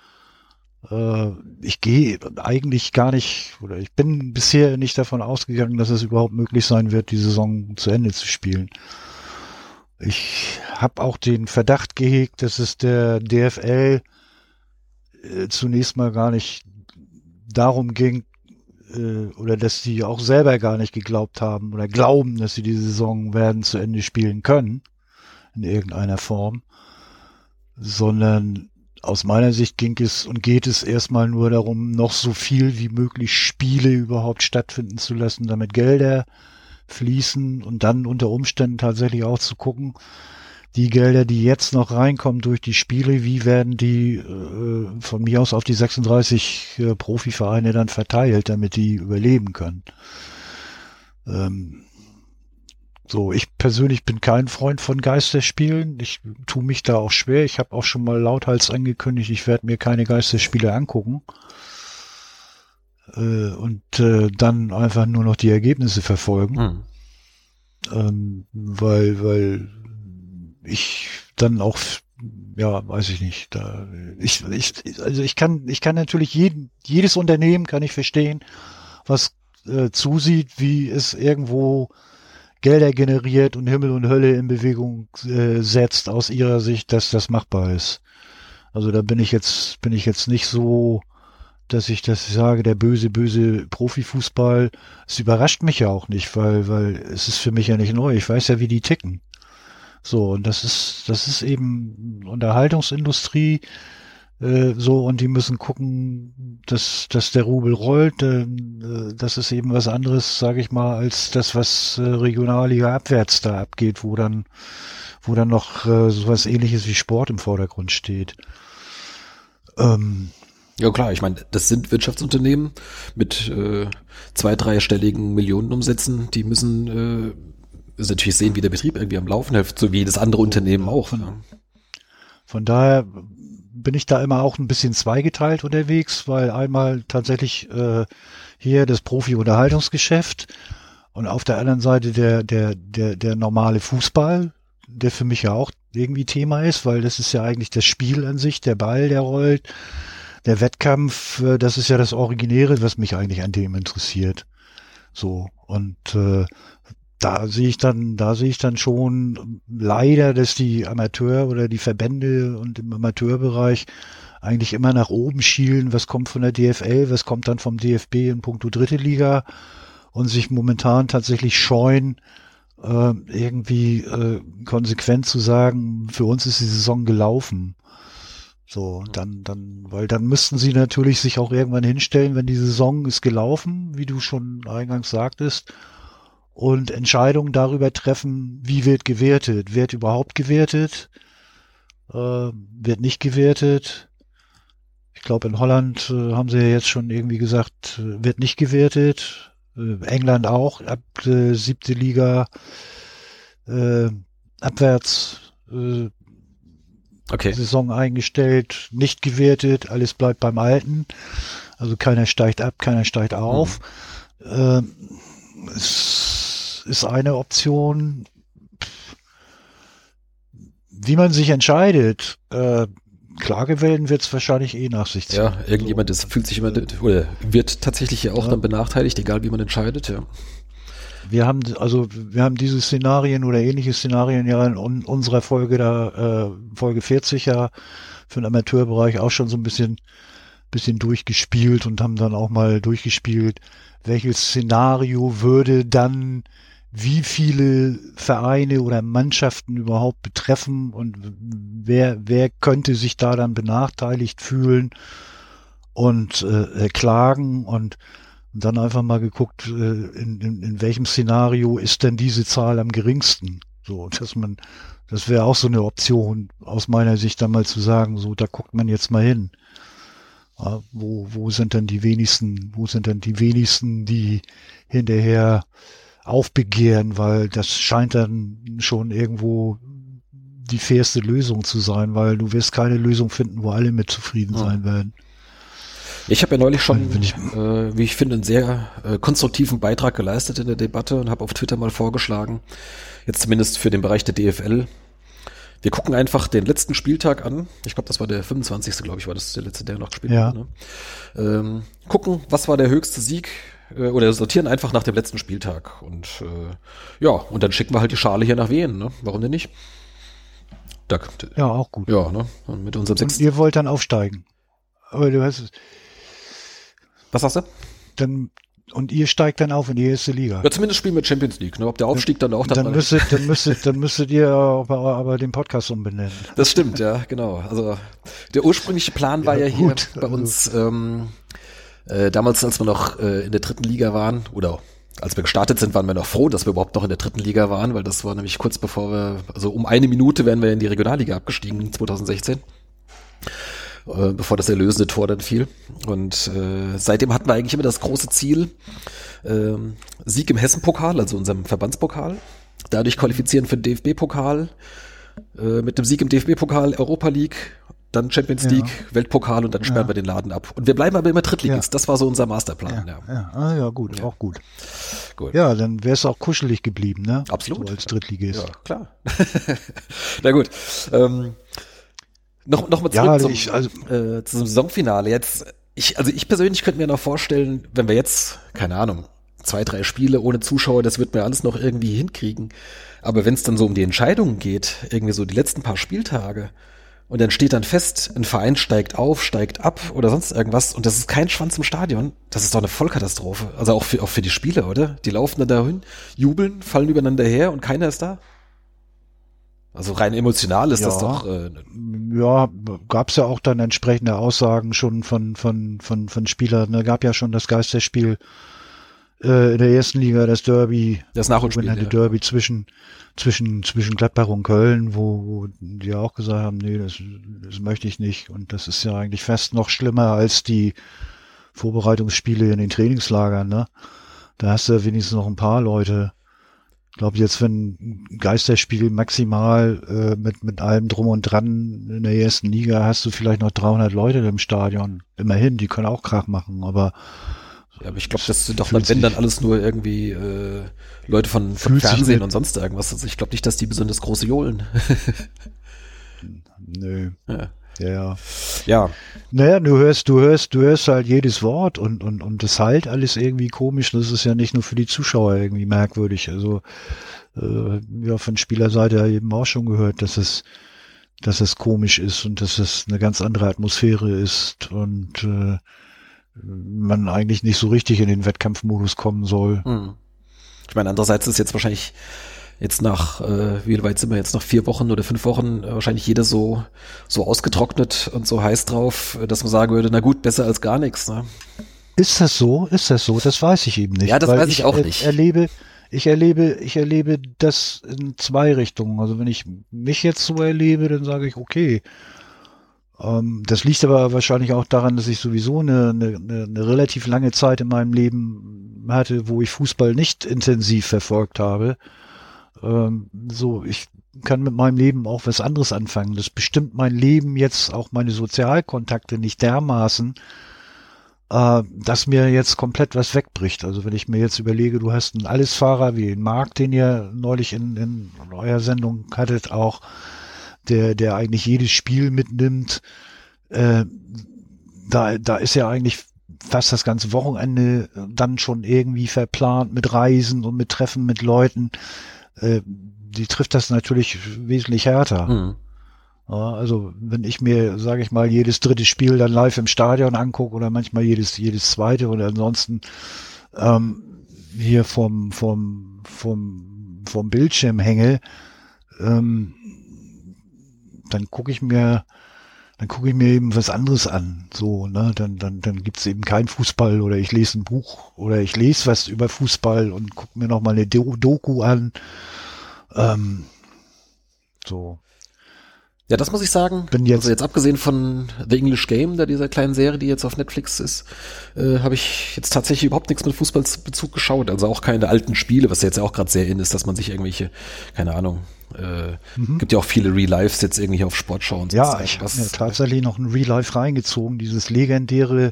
gehe eigentlich gar nicht, oder ich bin bisher nicht davon ausgegangen, dass es überhaupt möglich sein wird, die Saison zu Ende zu spielen. Ich habe auch den Verdacht gehegt, dass es der DFL zunächst mal gar nicht darum ging, oder dass die auch selber gar nicht geglaubt haben oder glauben, dass sie die Saison werden zu Ende spielen können, in irgendeiner Form, sondern aus meiner Sicht geht es erstmal nur darum, noch so viel wie möglich Spiele überhaupt stattfinden zu lassen, damit Gelder fließen und dann unter Umständen tatsächlich auch zu gucken, die Gelder, die jetzt noch reinkommen durch die Spiele, wie werden die von mir aus auf die 36 Profivereine dann verteilt, damit die überleben können. So, ich persönlich bin kein Freund von Geisterspielen. Ich tue mich da auch schwer. Ich habe auch schon mal lauthals angekündigt, ich werde mir keine Geisterspiele angucken. Und dann einfach nur noch die Ergebnisse verfolgen. Weil ich dann auch, ja, weiß ich nicht, ich kann natürlich jedes Unternehmen kann ich verstehen, was zusieht, wie es irgendwo Gelder generiert und Himmel und Hölle in Bewegung setzt aus ihrer Sicht, dass das machbar ist. Also da bin ich jetzt nicht so, dass ich sage, der böse Profifußball, es überrascht mich ja auch nicht, weil es ist für mich ja nicht neu. Ich weiß ja, wie die ticken. So, und das ist eben Unterhaltungsindustrie, so, und die müssen gucken, dass der Rubel rollt. Das ist eben was anderes, sage ich mal, als das, was Regionalliga abwärts da abgeht, wo dann noch sowas Ähnliches wie Sport im Vordergrund steht. Ja klar, ich meine, das sind Wirtschaftsunternehmen mit 2-, 3-stelligen Millionenumsätzen, die müssen natürlich sehen, wie der Betrieb irgendwie am Laufen hilft, so wie jedes andere Unternehmen auch. Von daher bin ich da immer auch ein bisschen zweigeteilt unterwegs, weil einmal tatsächlich hier das Profi-Unterhaltungsgeschäft und auf der anderen Seite der normale Fußball, der für mich ja auch irgendwie Thema ist, weil das ist ja eigentlich das Spiel an sich, der Ball, der rollt, der Wettkampf, das ist ja das Originäre, was mich eigentlich an dem interessiert. So, und da sehe ich dann schon leider, dass die Amateur oder die Verbände und im Amateurbereich eigentlich immer nach oben schielen, was kommt von der DFL, was kommt dann vom DFB in puncto dritte Liga, und sich momentan tatsächlich scheuen, irgendwie konsequent zu sagen, für uns ist die Saison gelaufen. So, weil dann müssten sie natürlich sich auch irgendwann hinstellen, wenn die Saison ist gelaufen, wie du schon eingangs sagtest, und Entscheidungen darüber treffen, wie wird gewertet. Wird überhaupt gewertet? Wird nicht gewertet? Ich glaube, in Holland haben sie ja jetzt schon irgendwie gesagt, wird nicht gewertet. England auch, ab 7. Liga abwärts Saison eingestellt, nicht gewertet, alles bleibt beim Alten. Also keiner steigt ab, keiner steigt auf. Es ist eine Option. Wie man sich entscheidet, Klagewellen wird es wahrscheinlich nach sich ziehen. Ja, irgendjemand fühlt sich immer, oder wird tatsächlich ja auch dann benachteiligt, egal wie man entscheidet, ja. Wir haben diese Szenarien oder ähnliche Szenarien ja in unserer Folge Folge 40 ja für den Amateurbereich auch schon so ein bisschen durchgespielt und haben dann auch mal durchgespielt, welches Szenario würde dann wie viele Vereine oder Mannschaften überhaupt betreffen und wer könnte sich da dann benachteiligt fühlen und klagen, und dann einfach mal geguckt, in welchem Szenario ist denn diese Zahl am geringsten. So, das wäre auch so eine Option aus meiner Sicht, dann mal zu sagen, so, da guckt man jetzt mal hin. Ja, wo sind denn die wenigsten, die hinterher aufbegehren, weil das scheint dann schon irgendwo die fairste Lösung zu sein, weil du wirst keine Lösung finden, wo alle mit zufrieden sein werden. Ich habe ja neulich schon, wie ich finde, einen sehr konstruktiven Beitrag geleistet in der Debatte und habe auf Twitter mal vorgeschlagen, jetzt zumindest für den Bereich der DFL, wir gucken einfach den letzten Spieltag an. Ich glaube, das war der 25. glaube ich, war das der letzte, der noch gespielt hat. Ne? Gucken, was war der höchste Sieg oder sortieren einfach nach dem letzten Spieltag. Und und dann schicken wir halt die Schale hier nach Wien. Ne? Warum denn nicht? Ja, auch gut. Ja, ne? Und mit unserem Und ihr wollt dann aufsteigen. Aber du hast es. Was sagst du? Und ihr steigt dann auf in die erste Liga. Ja, zumindest spielen wir Champions League. Ne? Ob der Aufstieg dann auch dann müsstet ihr aber den Podcast umbenennen. Das stimmt, ja, genau. Also der ursprüngliche Plan war ja hier bei uns damals, als wir noch in der dritten Liga waren, oder als wir gestartet sind, waren wir noch froh, dass wir überhaupt noch in der dritten Liga waren, weil das war nämlich kurz bevor also um eine Minute wären wir in die Regionalliga abgestiegen 2016. Bevor das erlösende Tor dann fiel. Und seitdem hatten wir eigentlich immer das große Ziel, Sieg im Hessen-Pokal, also unserem Verbandspokal, dadurch qualifizieren für den DFB-Pokal, mit dem Sieg im DFB-Pokal, Europa League, dann Champions League, Weltpokal und dann sperren wir den Laden ab. Und wir bleiben aber immer Drittligist, das war so unser Masterplan. Gut, auch gut. Ja, dann wär's auch kuschelig geblieben, ne? Absolut. So als Drittligist. Ja, klar. Na gut, Noch mal zurück zum Saisonfinale. Jetzt, ich persönlich könnte mir noch vorstellen, wenn wir jetzt, keine Ahnung, 2-3 Spiele ohne Zuschauer, das wird mir alles noch irgendwie hinkriegen. Aber wenn es dann so um die Entscheidungen geht, irgendwie so die letzten paar Spieltage, und dann steht dann fest, ein Verein steigt auf, steigt ab oder sonst irgendwas, und das ist kein Schwanz im Stadion, das ist doch eine Vollkatastrophe. Also auch für die Spieler, oder? Die laufen dann dahin, jubeln, fallen übereinander her und keiner ist da. Also rein emotional ist das doch. Gab's ja auch dann entsprechende Aussagen schon von Spielern. Ne? Gab ja schon das Geisterspiel in der ersten Liga, das Derby, das Nachholspiel, Derby zwischen Gladbach und Köln, wo die auch gesagt haben, nee, das möchte ich nicht. Und das ist ja eigentlich fast noch schlimmer als die Vorbereitungsspiele in den Trainingslagern. Ne? Da hast du wenigstens noch ein paar Leute. Ich glaube, jetzt wenn ein Geisterspiel maximal mit allem drum und dran in der ersten Liga hast du vielleicht noch 300 Leute im Stadion. Immerhin, die können auch Krach machen, aber ich glaube, das sind doch wenn dann alles nur irgendwie Leute von Fernsehen und sonst irgendwas. Also ich glaube nicht, dass die besonders große johlen. Nö. Ja. Naja, du hörst halt jedes Wort und das halt alles irgendwie komisch. Das ist ja nicht nur für die Zuschauer irgendwie merkwürdig. Also von Spielerseite eben auch schon gehört, dass es komisch ist und dass es eine ganz andere Atmosphäre ist und man eigentlich nicht so richtig in den Wettkampfmodus kommen soll. Ich meine, andererseits ist jetzt wahrscheinlich jetzt nach, wie weit sind wir jetzt, nach 4 Wochen oder 5 Wochen, wahrscheinlich jeder so ausgetrocknet und so heiß drauf, dass man sagen würde, na gut, besser als gar nichts. Ne? Ist das so? Das weiß ich eben nicht. Ja, das weiß ich auch nicht. Ich erlebe das in 2 Richtungen. Also wenn ich mich jetzt so erlebe, dann sage ich, okay. Das liegt aber wahrscheinlich auch daran, dass ich sowieso eine relativ lange Zeit in meinem Leben hatte, wo ich Fußball nicht intensiv verfolgt habe. Ich kann mit meinem Leben auch was anderes anfangen. Das bestimmt mein Leben jetzt, auch meine Sozialkontakte nicht dermaßen, dass mir jetzt komplett was wegbricht. Also wenn ich mir jetzt überlege, du hast einen Allesfahrer wie den Marc, den ihr neulich in eurer Sendung hattet, auch der eigentlich jedes Spiel mitnimmt, da ist ja eigentlich fast das ganze Wochenende dann schon irgendwie verplant mit Reisen und mit Treffen mit Leuten. Die trifft das natürlich wesentlich härter. Ja, also wenn ich mir, sage ich mal, jedes dritte Spiel dann live im Stadion angucke oder manchmal jedes zweite oder ansonsten hier vom Bildschirm hänge, dann gucke ich mir eben was anderes an. So, ne, dann gibt's eben kein Fußball oder ich lese ein Buch oder ich lese was über Fußball und gucke mir nochmal eine Doku an. So. Ja, das muss ich sagen. Also jetzt abgesehen von The English Game, dieser kleinen Serie, die jetzt auf Netflix ist, habe ich jetzt tatsächlich überhaupt nichts mit Fußballbezug geschaut. Also auch keine alten Spiele, was jetzt ja auch gerade sehr in ist, dass man sich irgendwelche, keine Ahnung, gibt ja auch viele Real-Lives jetzt irgendwie auf Sportschau und so. Ja, ich habe mir tatsächlich noch ein Real-Life reingezogen, dieses legendäre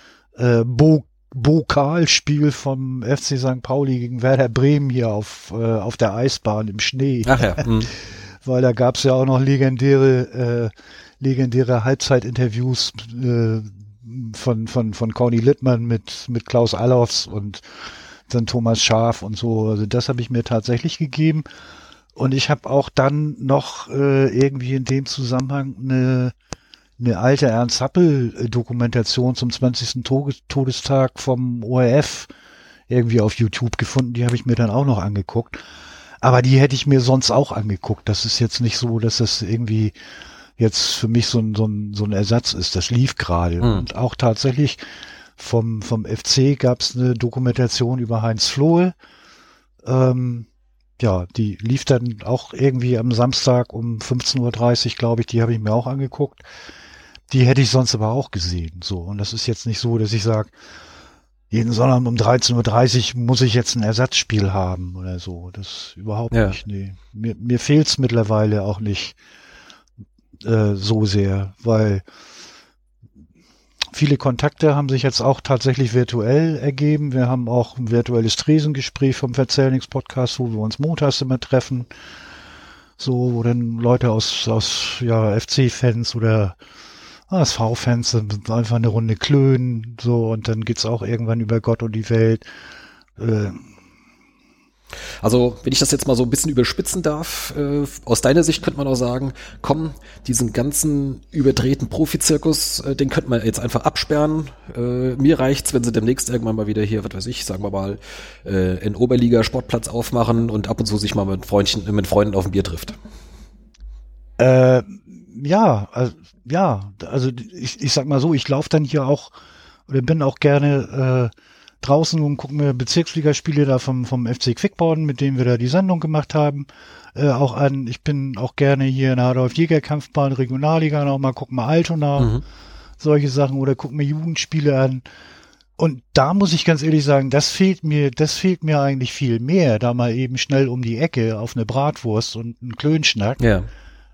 Pokalspiel vom FC St. Pauli gegen Werder Bremen hier auf der Eisbahn im Schnee. Ach ja. Weil da gab's ja auch noch legendäre Halbzeitinterviews von Conny Littmann mit Klaus Allofs und dann Thomas Schaaf und so. Also das habe ich mir tatsächlich gegeben. Und ich habe auch dann noch irgendwie in dem Zusammenhang eine alte Ernst Happel-Dokumentation zum 20. Todestag vom ORF irgendwie auf YouTube gefunden. Die habe ich mir dann auch noch angeguckt. Aber die hätte ich mir sonst auch angeguckt. Das ist jetzt nicht so, dass das irgendwie jetzt für mich so ein Ersatz ist. Das lief gerade. Und auch tatsächlich vom FC gab es eine Dokumentation über Heinz Flohe. Ja, die lief dann auch irgendwie am Samstag um 15:30 Uhr, glaube ich. Die habe ich mir auch angeguckt. Die hätte ich sonst aber auch gesehen. So. Und das ist jetzt nicht so, dass ich sage, jeden Sonntag um 13:30 Uhr muss ich jetzt ein Ersatzspiel haben oder so. Das überhaupt nicht. Nee. Mir fehlt's mittlerweile auch nicht so sehr, weil viele Kontakte haben sich jetzt auch tatsächlich virtuell ergeben. Wir haben auch ein virtuelles Tresengespräch vom Verzählnix-Podcast, wo wir uns montags immer treffen. So, wo dann Leute aus FC-Fans oder HSV-Fans einfach eine Runde klönen, so, und dann geht's auch irgendwann über Gott und die Welt. Also, wenn ich das jetzt mal so ein bisschen überspitzen darf, aus deiner Sicht könnte man auch sagen, komm, diesen ganzen überdrehten Profizirkus, den könnte man jetzt einfach absperren. Mir reicht's, wenn sie demnächst irgendwann mal wieder hier, was weiß ich, sagen wir mal, in Oberliga-Sportplatz aufmachen und ab und zu sich mal mit Freunden auf ein Bier trifft. Also ich sag mal so, ich laufe dann hier auch oder bin auch gerne draußen und gucke mir Bezirksligaspiele da vom FC Quickborn, mit dem wir da die Sendung gemacht haben, auch an. Ich bin auch gerne hier in der Adolf-Jäger-Kampfbahn, Regionalliga noch mal, guck mal Altona, solche Sachen, oder guck mir Jugendspiele an. Und da muss ich ganz ehrlich sagen, das fehlt mir eigentlich viel mehr, da mal eben schnell um die Ecke auf eine Bratwurst und einen Klönschnack. Ja.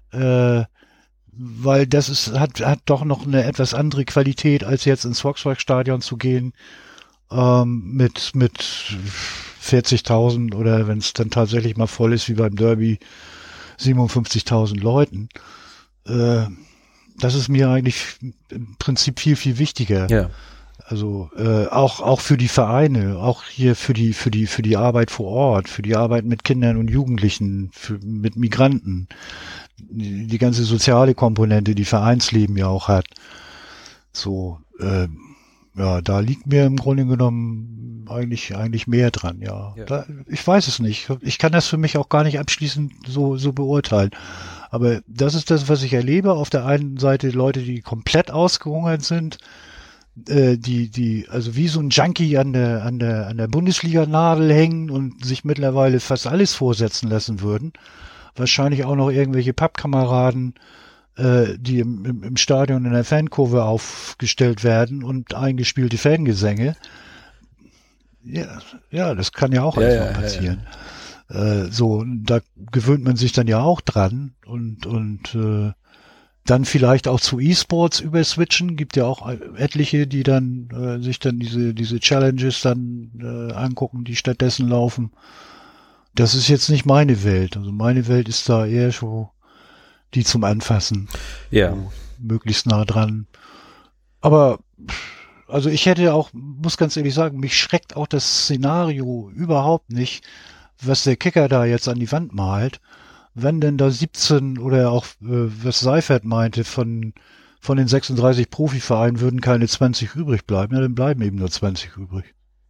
Weil das hat doch noch eine etwas andere Qualität, als jetzt ins Volksparkstadion zu gehen, mit 40.000 oder wenn es dann tatsächlich mal voll ist, wie beim Derby, 57.000 Leuten. Das ist mir eigentlich im Prinzip viel, viel wichtiger. Ja. Also auch für die Vereine, auch hier für die Arbeit vor Ort, für die Arbeit mit Kindern und Jugendlichen, mit Migranten, die ganze soziale Komponente, die Vereinsleben ja auch hat. So, da liegt mir im Grunde genommen eigentlich mehr dran, ja. Ich weiß es nicht. Ich kann das für mich auch gar nicht abschließend so beurteilen. Aber das ist das, was ich erlebe. Auf der einen Seite Leute, die komplett ausgehungert sind, die also wie so ein Junkie an der Bundesliga-Nadel hängen und sich mittlerweile fast alles vorsetzen lassen würden. Wahrscheinlich auch noch irgendwelche Pappkameraden, die im Stadion in der Fankurve aufgestellt werden und eingespielte Fangesänge. Ja, das kann ja auch einfach passieren. So, da gewöhnt man sich dann ja auch dran und dann vielleicht auch zu E-Sports überswitchen. Gibt ja auch etliche, die dann sich dann diese Challenges dann angucken, die stattdessen laufen. Das ist jetzt nicht meine Welt. Also meine Welt ist da eher so die zum Anfassen. Ja. So, möglichst nah dran. Aber also ich muss ganz ehrlich sagen, mich schreckt auch das Szenario überhaupt nicht, was der Kicker da jetzt an die Wand malt. Wenn denn da 17 oder auch was Seifert meinte, von den 36 Profivereinen würden keine 20 übrig bleiben, ja, dann bleiben eben nur 20 übrig.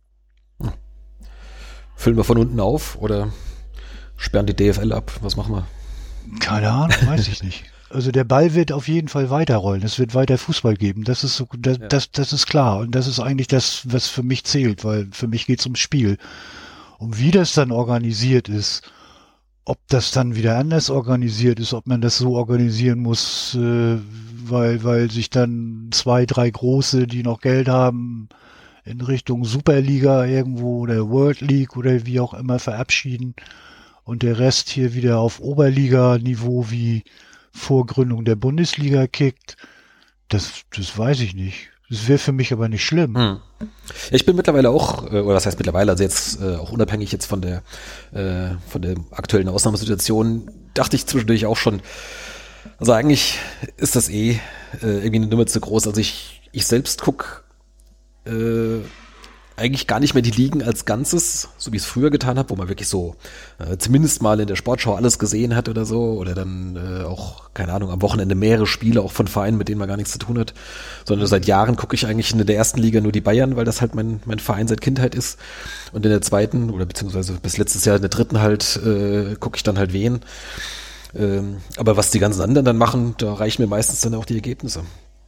Füllen wir von unten auf oder sperren die DFL ab? Was machen wir? Keine Ahnung, weiß ich nicht. Also der Ball wird auf jeden Fall weiterrollen. Es wird weiter Fußball geben. Das ist so, das ist klar. Und das ist eigentlich das, was für mich zählt, weil für mich geht's ums Spiel. Und wie das dann organisiert ist ob das dann wieder anders organisiert ist, ob man das so organisieren muss, weil sich dann 2, 3 Große, die noch Geld haben, in Richtung Superliga irgendwo oder World League oder wie auch immer verabschieden und der Rest hier wieder auf Oberliga-Niveau wie vor Gründung der Bundesliga kickt. Das weiß ich nicht. Das wäre für mich aber nicht schlimm. Ja, ich bin mittlerweile auch, oder das heißt mittlerweile, also jetzt auch unabhängig jetzt von der aktuellen Ausnahmesituation, dachte ich zwischendurch auch schon, also eigentlich ist das irgendwie eine Nummer zu groß. Also ich selbst gucke eigentlich gar nicht mehr die Ligen als Ganzes, so wie ich es früher getan habe, wo man wirklich so zumindest mal in der Sportschau alles gesehen hat oder so, oder dann auch, keine Ahnung, am Wochenende mehrere Spiele auch von Vereinen, mit denen man gar nichts zu tun hat, sondern seit Jahren gucke ich eigentlich in der ersten Liga nur die Bayern, weil das halt mein Verein seit Kindheit ist, und in der zweiten oder beziehungsweise bis letztes Jahr in der dritten halt gucke ich dann halt wen. Aber was die ganzen anderen dann machen, da reichen mir meistens dann auch die Ergebnisse.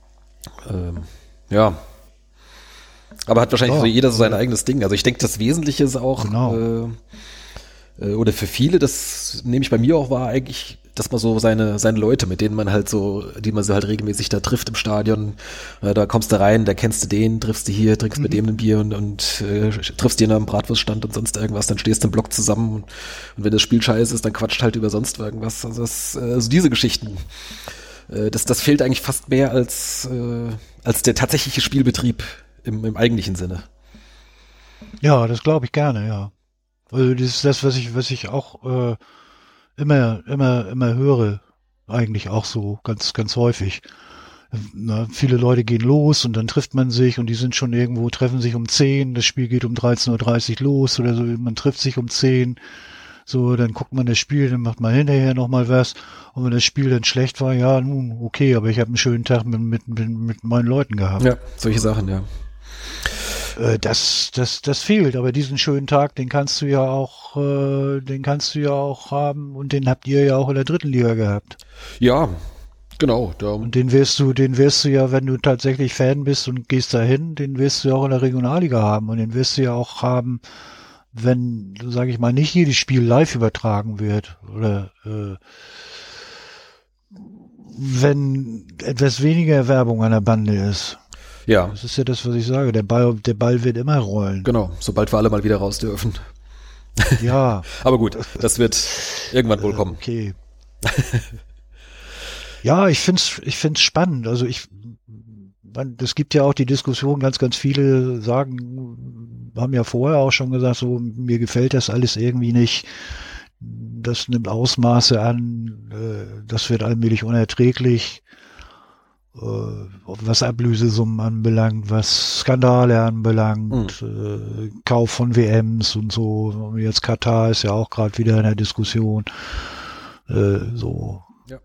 Ja. Aber hat wahrscheinlich so jeder so sein eigenes Ding. Also ich denke, das Wesentliche ist auch, oder für viele, das nehme ich bei mir auch wahr, eigentlich, dass man so seine Leute, mit denen man halt so, die man so halt regelmäßig da trifft im Stadion, da kommst du rein, da kennst du den, triffst du hier, trinkst mit dem ein Bier und triffst den am Bratwurststand und sonst irgendwas, dann stehst du im Block zusammen und wenn das Spiel scheiße ist, dann quatscht halt über sonst irgendwas. Also diese Geschichten, das fehlt eigentlich fast mehr als der tatsächliche Spielbetrieb im eigentlichen Sinne. Ja, das glaube ich gerne, ja. Also das ist das, was ich auch immer höre, eigentlich auch so ganz, ganz häufig. Na, viele Leute gehen los und dann trifft man sich und die sind schon irgendwo, treffen sich um 10, das Spiel geht um 13:30 Uhr los oder so, man trifft sich um 10, so, dann guckt man das Spiel, dann macht man hinterher nochmal was, und wenn das Spiel dann schlecht war, ja, nun, okay, aber ich habe einen schönen Tag mit meinen Leuten gehabt. Ja, solche Sachen, ja. Das fehlt, aber diesen schönen Tag, den kannst du ja auch haben, und den habt ihr ja auch in der dritten Liga gehabt. Ja, genau. Und den wirst du ja, wenn du tatsächlich Fan bist und gehst dahin, den wirst du ja auch in der Regionalliga haben, und den wirst du ja auch haben, wenn, sage ich mal, nicht jedes Spiel live übertragen wird oder wenn etwas weniger Werbung an der Bande ist. Ja. Das ist ja das, was ich sage. Der Ball wird immer rollen. Genau, sobald wir alle mal wieder raus dürfen. Ja. Aber gut, das wird irgendwann wohl kommen. Okay. Ja, ich find's spannend. Also es gibt ja auch die Diskussion, ganz, ganz viele haben ja vorher auch schon gesagt, so, mir gefällt das alles irgendwie nicht. Das nimmt Ausmaße an, das wird allmählich unerträglich. Was Ablösesummen anbelangt, was Skandale anbelangt, Kauf von WMs und so. Jetzt Katar ist ja auch gerade wieder in der Diskussion. So. Ja.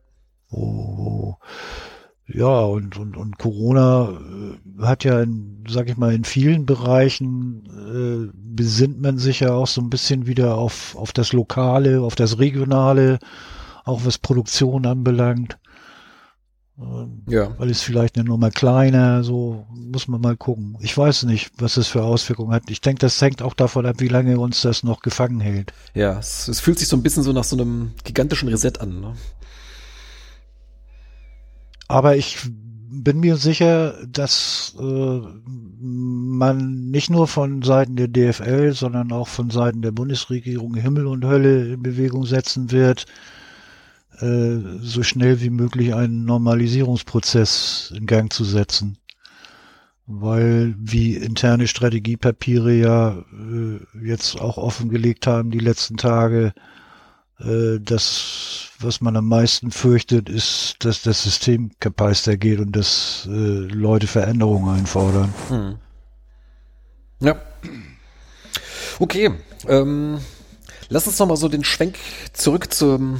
Ja, und Corona hat ja, sag ich mal, in vielen Bereichen besinnt man sich ja auch so ein bisschen wieder auf das Lokale, auf das Regionale, auch was Produktion anbelangt. Ja. Weil es vielleicht eine Nummer kleiner, so muss man mal gucken. Ich weiß nicht, was das für Auswirkungen hat. Ich denke, das hängt auch davon ab, wie lange uns das noch gefangen hält. Ja, es fühlt sich so ein bisschen so nach so einem gigantischen Reset an, ne? Aber ich bin mir sicher, dass man nicht nur von Seiten der DFL, sondern auch von Seiten der Bundesregierung Himmel und Hölle in Bewegung setzen wird, so schnell wie möglich einen Normalisierungsprozess in Gang zu setzen. Weil, wie interne Strategiepapiere ja jetzt auch offengelegt haben die letzten Tage, das, was man am meisten fürchtet, ist, dass das System kapeister geht und dass Leute Veränderungen einfordern. Ja. Okay, lass uns noch mal so den Schwenk zurück zum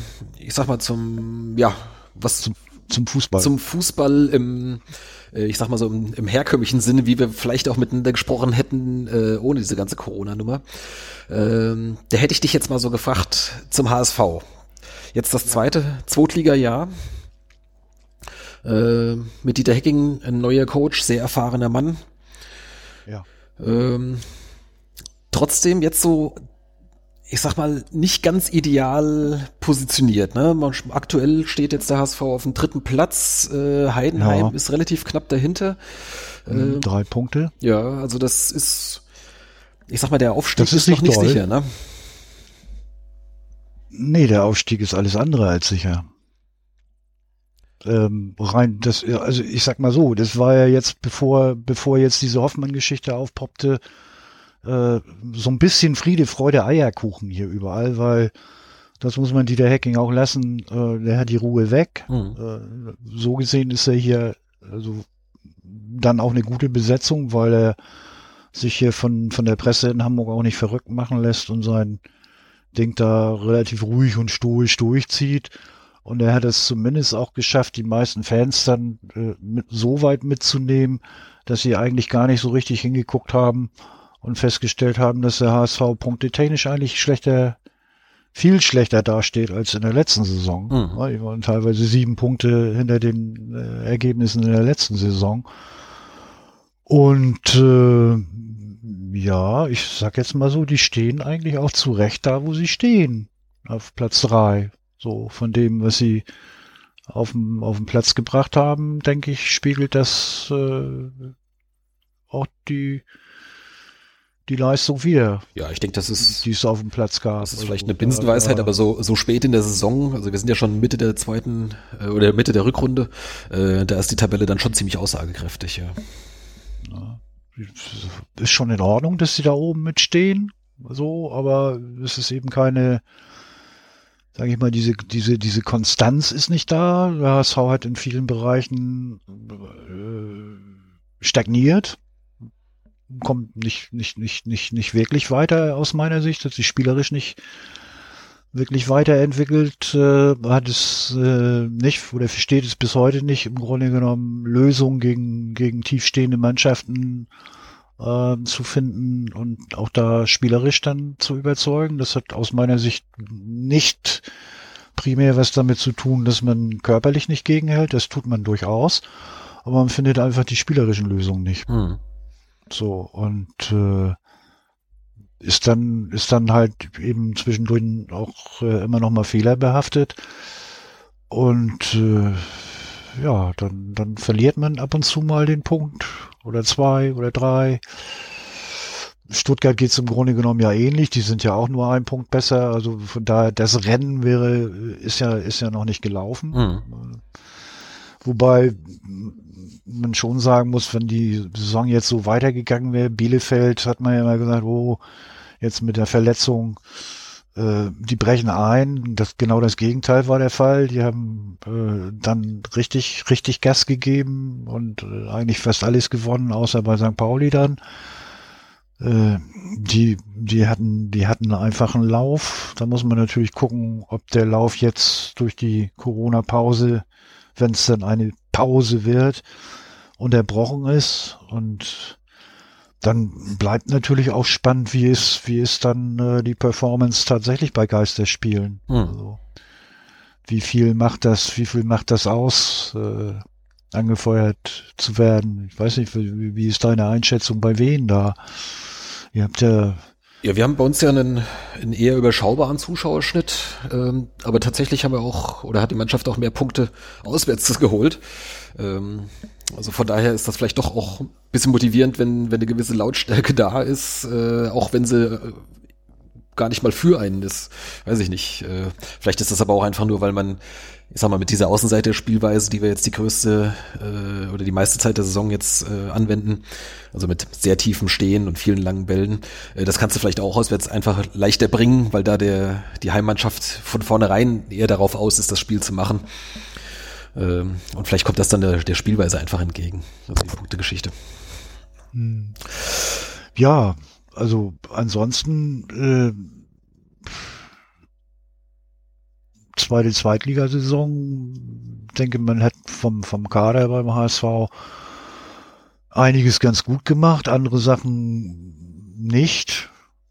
Fußball. Zum Fußball im herkömmlichen Sinne, wie wir vielleicht auch miteinander gesprochen hätten, ohne diese ganze Corona-Nummer. Da hätte ich dich jetzt mal so gefragt zum HSV. Jetzt das Zweitliga-Jahr. Mit Dieter Hecking, ein neuer Coach, sehr erfahrener Mann. Ja. Trotzdem jetzt so ich sag mal, nicht ganz ideal positioniert. Ne? Aktuell steht jetzt der HSV auf dem 3. Platz. Heidenheim ist relativ knapp dahinter. 3 Punkte. Ja, also das ist, ich sag mal, der Aufstieg ist noch nicht sicher. Ne? Nee, der Aufstieg ist alles andere als sicher. Also ich sag mal so, das war ja jetzt, bevor jetzt diese Hoffmann-Geschichte aufpoppte, so ein bisschen Friede, Freude, Eierkuchen hier überall, weil das muss man Dieter Hecking auch lassen, der hat die Ruhe weg. So gesehen ist er hier also dann auch eine gute Besetzung, weil er sich hier von der Presse in Hamburg auch nicht verrückt machen lässt und sein Ding da relativ ruhig und stoisch durchzieht. Und er hat es zumindest auch geschafft, die meisten Fans dann so weit mitzunehmen, dass sie eigentlich gar nicht so richtig hingeguckt haben und festgestellt haben, dass der HSV punktetechnisch eigentlich viel schlechter dasteht als in der letzten Saison. Die waren teilweise 7 Punkte hinter den Ergebnissen in der letzten Saison. Und ja, ich sag jetzt mal so, die stehen eigentlich auch zu Recht da, wo sie stehen. Auf Platz 3. So, von dem, was sie auf den Platz gebracht haben, denke ich, spiegelt das auch die Leistung wider. Ja, ich denke, die es auf dem Platz gab. Das ist vielleicht eine Binsenweisheit, aber so spät in der Saison, also wir sind ja schon Mitte der zweiten oder Mitte der Rückrunde, da ist die Tabelle dann schon ziemlich aussagekräftig, ja. Ist schon in Ordnung, dass sie da oben mitstehen, so, aber es ist eben keine, sage ich mal, diese Konstanz ist nicht da. Der HSV hat in vielen Bereichen stagniert, kommt nicht wirklich weiter aus meiner Sicht, hat sich spielerisch nicht wirklich weiterentwickelt, hat es nicht oder versteht es bis heute nicht, im Grunde genommen Lösungen gegen tiefstehende Mannschaften zu finden und auch da spielerisch dann zu überzeugen. Das hat aus meiner Sicht nicht primär was damit zu tun, dass man körperlich nicht gegenhält, das tut man durchaus, aber man findet einfach die spielerischen Lösungen nicht. So, und ist dann halt eben zwischendurch auch immer noch mal fehlerbehaftet und ja, dann verliert man ab und zu mal den Punkt oder 2 oder 3. Stuttgart geht's im Grunde genommen ja ähnlich, die sind ja auch nur 1 Punkt besser, also von daher das Rennen ist ja noch nicht gelaufen. Wobei man schon sagen muss, wenn die Saison jetzt so weitergegangen wäre, Bielefeld hat man ja immer gesagt, jetzt mit der Verletzung, die brechen ein. Genau das Gegenteil war der Fall. Die haben dann richtig Gas gegeben und eigentlich fast alles gewonnen, außer bei St. Pauli dann. Die hatten einfach einen Lauf. Da muss man natürlich gucken, ob der Lauf jetzt durch die Corona-Pause, wenn es dann eine Pause wird, unterbrochen ist. Und dann bleibt natürlich auch spannend, wie ist dann die Performance tatsächlich bei Geisterspielen. Also, wie viel macht das aus, angefeuert zu werden? Ich weiß nicht, wie ist deine Einschätzung bei Wien da? Ihr habt ja... Ja, wir haben bei uns ja einen eher überschaubaren Zuschauerschnitt, aber tatsächlich haben wir auch, oder hat die Mannschaft auch mehr Punkte auswärts geholt. Also von daher ist das vielleicht doch auch ein bisschen motivierend, wenn eine gewisse Lautstärke da ist, auch wenn sie gar nicht mal für einen ist, weiß ich nicht. Vielleicht ist das aber auch einfach nur, weil man, ich sag mal, mit dieser Außenseiter-Spielweise, die wir jetzt die größte oder die meiste Zeit der Saison jetzt anwenden, also mit sehr tiefem Stehen und vielen langen Bällen, das kannst du vielleicht auch auswärts einfach leichter bringen, weil da die Heimmannschaft von vornherein eher darauf aus ist, das Spiel zu machen. Und vielleicht kommt das dann der Spielweise einfach entgegen, also die Punktegeschichte. Ja, also ansonsten zweite Zweitligasaison, denke man hat vom Kader beim HSV einiges ganz gut gemacht, andere Sachen nicht.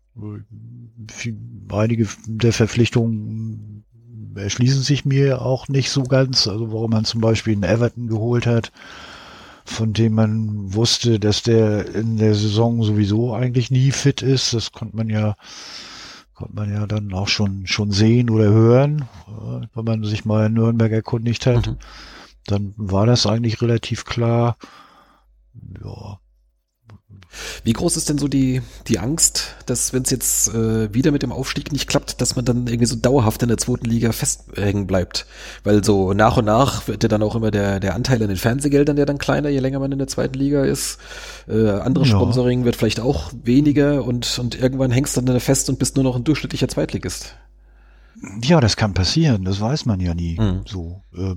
Einige der Verpflichtungen erschließen sich mir auch nicht so ganz, also warum man zum Beispiel einen Everton geholt hat, von dem man wusste, dass der in der Saison sowieso eigentlich nie fit ist. Das konnte man ja Konnte man ja dann auch schon sehen oder hören, wenn man sich mal in Nürnberg erkundigt hat. Mhm. Dann war das eigentlich relativ klar. Ja. Wie groß ist denn so die Angst, dass wenn es jetzt wieder mit dem Aufstieg nicht klappt, dass man dann irgendwie so dauerhaft in der zweiten Liga festhängen bleibt? Weil so nach und nach wird ja dann auch immer der Anteil an den Fernsehgeldern ja dann kleiner, je länger man in der zweiten Liga ist. Anderes Sponsoring wird vielleicht auch weniger und irgendwann hängst du dann fest und bist nur noch ein durchschnittlicher Zweitligist. Ja, das kann passieren, das weiß man ja nie. Mhm. So,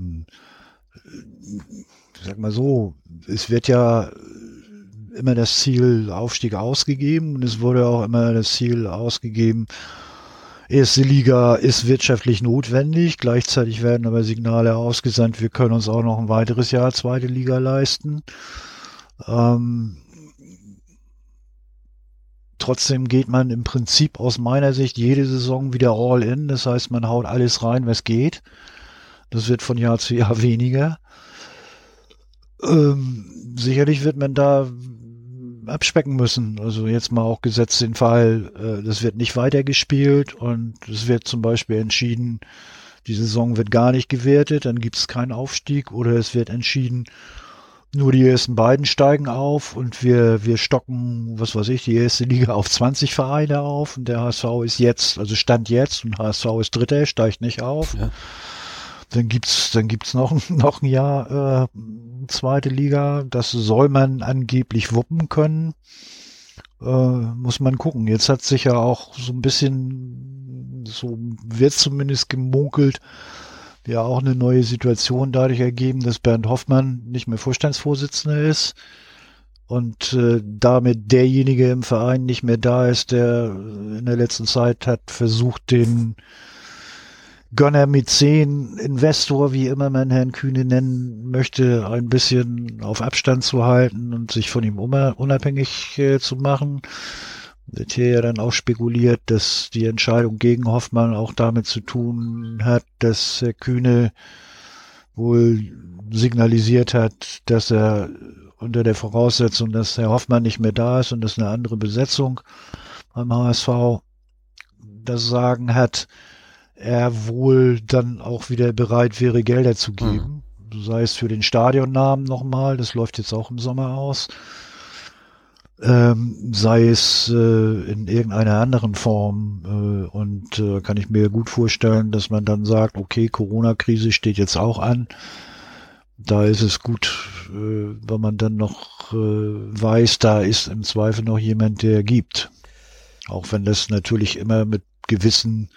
sag mal so, es wird ja immer das Ziel Aufstieg ausgegeben und es wurde auch immer das Ziel ausgegeben, erste Liga ist wirtschaftlich notwendig, gleichzeitig werden aber Signale ausgesandt, wir können uns auch noch ein weiteres Jahr zweite Liga leisten. Trotzdem geht man im Prinzip aus meiner Sicht jede Saison wieder all in, das heißt, man haut alles rein, was geht. Das wird von Jahr zu Jahr weniger. Sicherlich wird man da abspecken müssen. Also jetzt mal auch gesetzt den Fall, das wird nicht weitergespielt und es wird zum Beispiel entschieden, die Saison wird gar nicht gewertet, dann gibt es keinen Aufstieg oder es wird entschieden, nur die ersten beiden steigen auf und wir stocken, was weiß ich, die erste Liga auf 20 Vereine auf und der HSV ist jetzt, also Stand jetzt und HSV ist Dritter, steigt nicht auf. Ja. Dann gibt's noch ein Jahr zweite Liga. Das soll man angeblich wuppen können. Muss man gucken. Jetzt hat sich ja auch so ein bisschen, so wird zumindest gemunkelt, ja auch eine neue Situation dadurch ergeben, dass Bernd Hoffmann nicht mehr Vorstandsvorsitzender ist und damit derjenige im Verein nicht mehr da ist, der in der letzten Zeit hat versucht, den Gönner, Mäzen, Investor, wie immer man Herrn Kühne nennen möchte, ein bisschen auf Abstand zu halten und sich von ihm unabhängig zu machen. Wird hier ja dann auch spekuliert, dass die Entscheidung gegen Hoffmann auch damit zu tun hat, dass Herr Kühne wohl signalisiert hat, dass er unter der Voraussetzung, dass Herr Hoffmann nicht mehr da ist und dass eine andere Besetzung beim HSV das Sagen hat, er wohl dann auch wieder bereit wäre, Gelder zu geben. Sei es für den Stadionnamen nochmal, das läuft jetzt auch im Sommer aus. Sei es in irgendeiner anderen Form. Und kann ich mir gut vorstellen, dass man dann sagt, okay, Corona-Krise steht jetzt auch an. Da ist es gut, wenn man dann noch weiß, da ist im Zweifel noch jemand, der gibt. Auch wenn das natürlich immer mit gewissen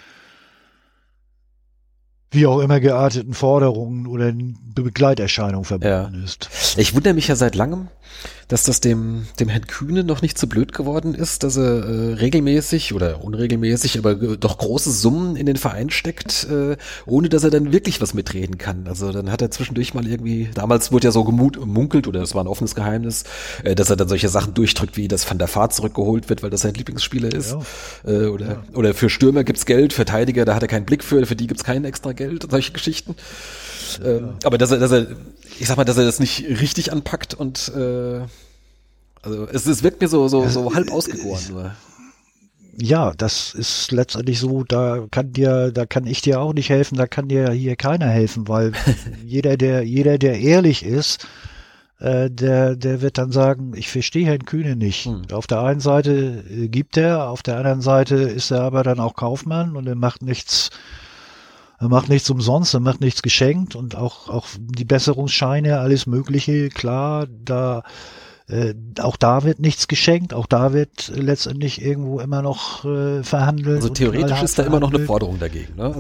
wie auch immer gearteten Forderungen oder Begleiterscheinungen verbunden ist. Ich wundere mich ja seit langem, dass das dem Herrn Kühne noch nicht so blöd geworden ist, dass er regelmäßig oder unregelmäßig, aber doch große Summen in den Verein steckt, ohne dass er dann wirklich was mitreden kann. Also dann hat er zwischendurch mal irgendwie, damals wurde ja so gemunkelt, oder das war ein offenes Geheimnis, dass er dann solche Sachen durchdrückt, wie dass Van der Vaart zurückgeholt wird, weil das sein Lieblingsspieler ist. Ja. Oder für Stürmer gibt's Geld, Verteidiger, da hat er keinen Blick für die gibt's kein extra Geld und solche Geschichten. Aber dass er, ich sag mal, dass er das nicht richtig anpackt und also es wirkt mir so halb ausgegoren nur. Ja, das ist letztendlich so, da kann ich dir auch nicht helfen, da kann dir hier keiner helfen, weil jeder, der ehrlich ist, der wird dann sagen, ich verstehe Herrn Kühne nicht. Auf der einen Seite gibt er, auf der anderen Seite ist er aber dann auch Kaufmann und er macht nichts umsonst, er macht nichts geschenkt und auch die Besserungsscheine, alles Mögliche, klar, auch da wird nichts geschenkt, auch da wird letztendlich irgendwo immer noch verhandelt. Also theoretisch ist da immer noch eine Forderung dagegen, ne?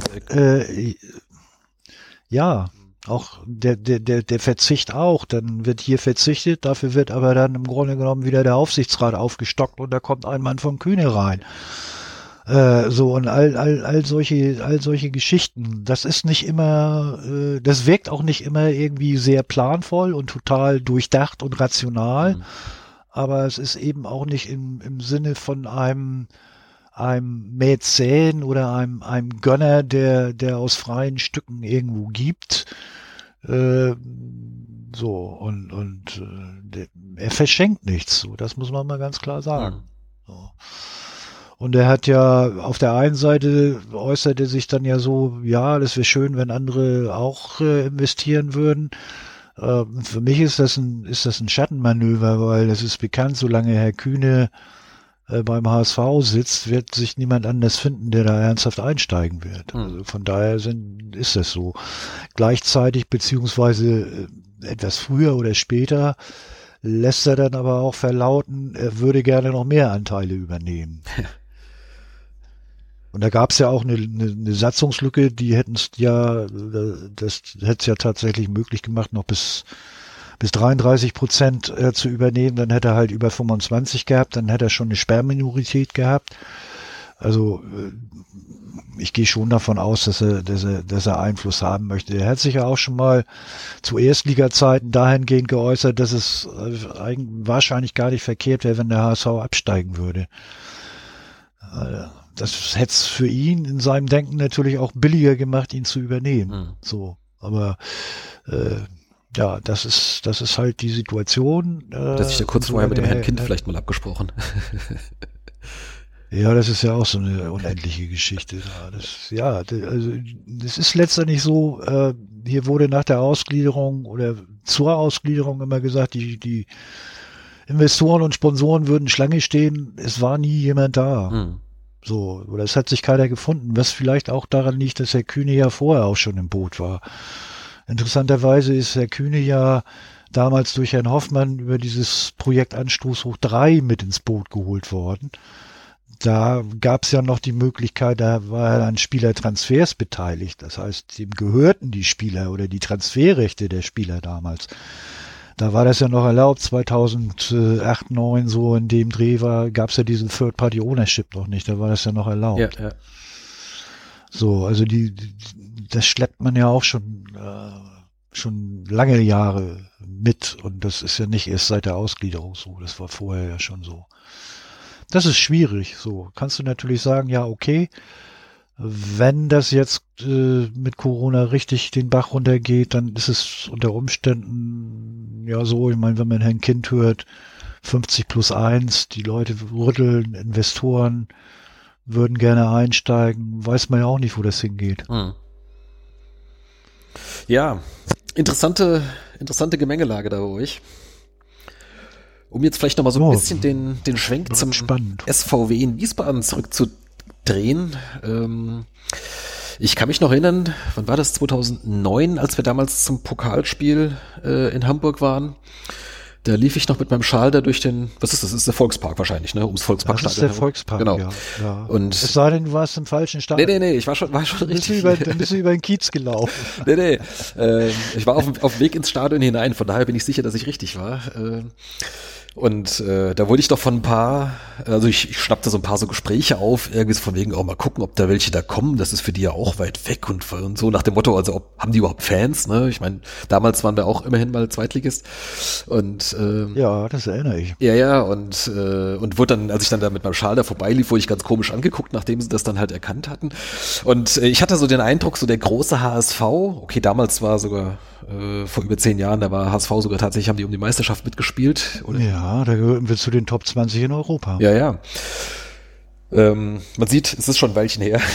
Ja, auch der Verzicht auch, dann wird hier verzichtet, dafür wird aber dann im Grunde genommen wieder der Aufsichtsrat aufgestockt und da kommt ein Mann vom Kühne rein. Und all solche Geschichten, das ist nicht immer, das wirkt auch nicht immer irgendwie sehr planvoll und total durchdacht und rational, aber es ist eben auch nicht im Sinne von einem Mäzen oder einem Gönner, der aus freien Stücken irgendwo gibt. Er verschenkt nichts, so, das muss man mal ganz klar sagen. So. Und er hat ja auf der einen Seite äußerte sich dann ja so, ja, das wäre schön, wenn andere auch investieren würden. Für mich ist das ein Schattenmanöver, weil es ist bekannt, solange Herr Kühne beim HSV sitzt, wird sich niemand anders finden, der da ernsthaft einsteigen wird. Also von daher ist das so. Gleichzeitig beziehungsweise etwas früher oder später lässt er dann aber auch verlauten, er würde gerne noch mehr Anteile übernehmen. Und da gab es ja auch eine Satzungslücke, die hätten es ja, das hätte es ja tatsächlich möglich gemacht, noch bis 33% zu übernehmen. Dann hätte er halt über 25 gehabt, dann hätte er schon eine Sperrminorität gehabt. Also ich gehe schon davon aus, dass er Einfluss haben möchte. Er hat sich ja auch schon mal zu Erstliga-Zeiten dahingehend geäußert, dass es wahrscheinlich gar nicht verkehrt wäre, wenn der HSV absteigen würde. Das hätte es für ihn in seinem Denken natürlich auch billiger gemacht, ihn zu übernehmen. So, aber ja, das ist halt die Situation. Das ist ja kurz vorher mit dem Herrn Kind vielleicht mal abgesprochen. Ja, das ist ja auch so eine unendliche Geschichte. Also das ist letztendlich so, hier wurde nach der Ausgliederung oder zur Ausgliederung immer gesagt, die Investoren und Sponsoren würden Schlange stehen, es war nie jemand da. So, oder es hat sich keiner gefunden, was vielleicht auch daran liegt, dass Herr Kühne ja vorher auch schon im Boot war. Interessanterweise ist Herr Kühne ja damals durch Herrn Hoffmann über dieses Projekt Anstoß hoch 3 mit ins Boot geholt worden. Da gab es ja noch die Möglichkeit, da war er an Spielertransfers beteiligt. Das heißt, ihm gehörten die Spieler oder die Transferrechte der Spieler damals. Da war das ja noch erlaubt, 2008, 2009, so in dem Dreh gab es ja diesen Third-Party-Ownership noch nicht, da war das ja noch erlaubt. Ja. So, also das schleppt man ja auch schon lange Jahre mit und das ist ja nicht erst seit der Ausgliederung so, das war vorher ja schon so. Das ist schwierig, so. Kannst du natürlich sagen, ja, okay, wenn das jetzt mit Corona richtig den Bach runtergeht, dann ist es unter Umständen ja so, ich meine, wenn man Herrn Kind hört, 50+1, die Leute rütteln, Investoren würden gerne einsteigen, weiß man ja auch nicht, wo das hingeht. Ja, interessante Gemengelage da bei euch. Um jetzt vielleicht nochmal so ein bisschen den Schwenk zum SVW in Wiesbaden zurückzudrehen. Ich kann mich noch erinnern, wann war das? 2009, als wir damals zum Pokalspiel in Hamburg waren. Da lief ich noch mit meinem Schal da durch was ist das? Das ist der Volkspark wahrscheinlich, ne? Ums Volksparkstadion. Das ist der Volkspark, genau. Ja. Und es sei denn, du warst im falschen Stadion. Nee, ich war schon richtig. Dann bist du über den Kiez gelaufen. Nee. Ich war auf dem Weg ins Stadion hinein, von daher bin ich sicher, dass ich richtig war. Und da wurde ich doch von ein paar, also ich schnappte so ein paar so Gespräche auf, irgendwie so von wegen, auch mal gucken, ob da welche da kommen, das ist für die ja auch weit weg und so nach dem Motto, also haben die überhaupt Fans, ne? Ich meine, damals waren wir auch immerhin mal Zweitligist und ja, das erinnere ich. Ja, und wurde dann, als ich dann da mit meinem Schal da vorbeilief, wurde ich ganz komisch angeguckt, nachdem sie das dann halt erkannt hatten. Und ich hatte so den Eindruck, so der große HSV, okay, damals war sogar vor über 10 Jahren, da war HSV sogar tatsächlich, haben die um die Meisterschaft mitgespielt. Oder? Ja, da gehören wir zu den Top 20 in Europa. Ja. Man sieht, es ist schon ein Weilchen her.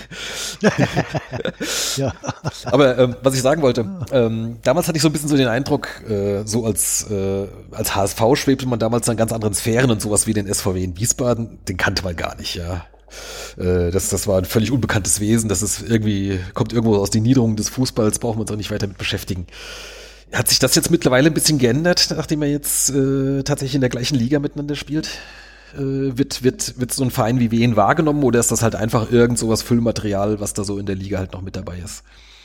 Ja. Aber was ich sagen wollte, damals hatte ich so ein bisschen so den Eindruck, so als HSV schwebte man damals in ganz anderen Sphären und sowas wie den SVW in Wiesbaden, den kannte man gar nicht, ja. Das war ein völlig unbekanntes Wesen, das ist kommt irgendwo aus den Niederungen des Fußballs, brauchen wir uns auch nicht weiter mit beschäftigen. Hat sich das jetzt mittlerweile ein bisschen geändert, nachdem er jetzt tatsächlich in der gleichen Liga miteinander spielt? Wird so ein Verein wie Wien wahrgenommen oder ist das halt einfach irgend sowas Füllmaterial, was da so in der Liga halt noch mit dabei ist?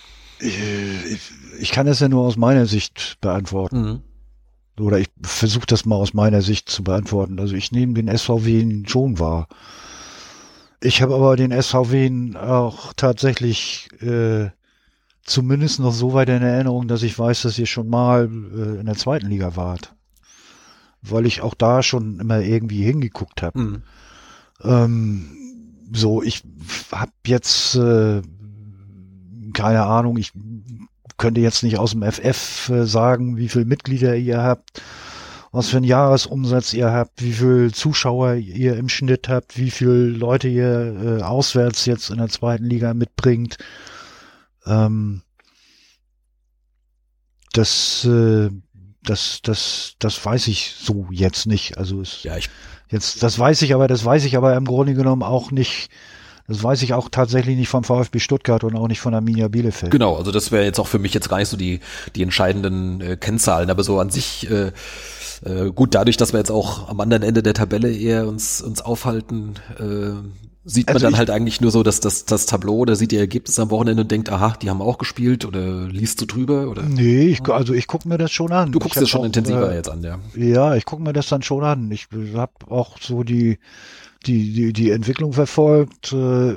Ich kann das ja nur aus meiner Sicht beantworten. Oder ich versuche das mal aus meiner Sicht zu beantworten. Also ich nehme den SVW schon wahr. Ich habe aber den SVW auch tatsächlich zumindest noch so weit in Erinnerung, dass ich weiß, dass ihr schon mal in der zweiten Liga wart. Weil ich auch da schon immer irgendwie hingeguckt habe. So, ich habe jetzt keine Ahnung, ich könnte jetzt nicht aus dem FF sagen, wie viele Mitglieder ihr habt was für einen Jahresumsatz ihr habt, wie viel Zuschauer ihr im Schnitt habt, wie viele Leute ihr auswärts jetzt in der zweiten Liga mitbringt. Das weiß ich so jetzt nicht. Also das weiß ich aber im Grunde genommen auch nicht. Das weiß ich auch tatsächlich nicht vom VfB Stuttgart und auch nicht von Arminia Bielefeld. Genau, also das wäre jetzt auch für mich jetzt gar nicht so die entscheidenden Kennzahlen, aber so an sich gut, dadurch, dass wir jetzt auch am anderen Ende der Tabelle eher uns aufhalten, sieht man dann halt eigentlich nur so das Tableau oder sieht die Ergebnisse am Wochenende und denkt, aha, die haben auch gespielt oder liest du drüber? Oder? Nee, ich gucke mir das schon an. Du guckst es schon intensiver jetzt an, ja. Ja, ich gucke mir das dann schon an. Ich habe auch so die Entwicklung verfolgt,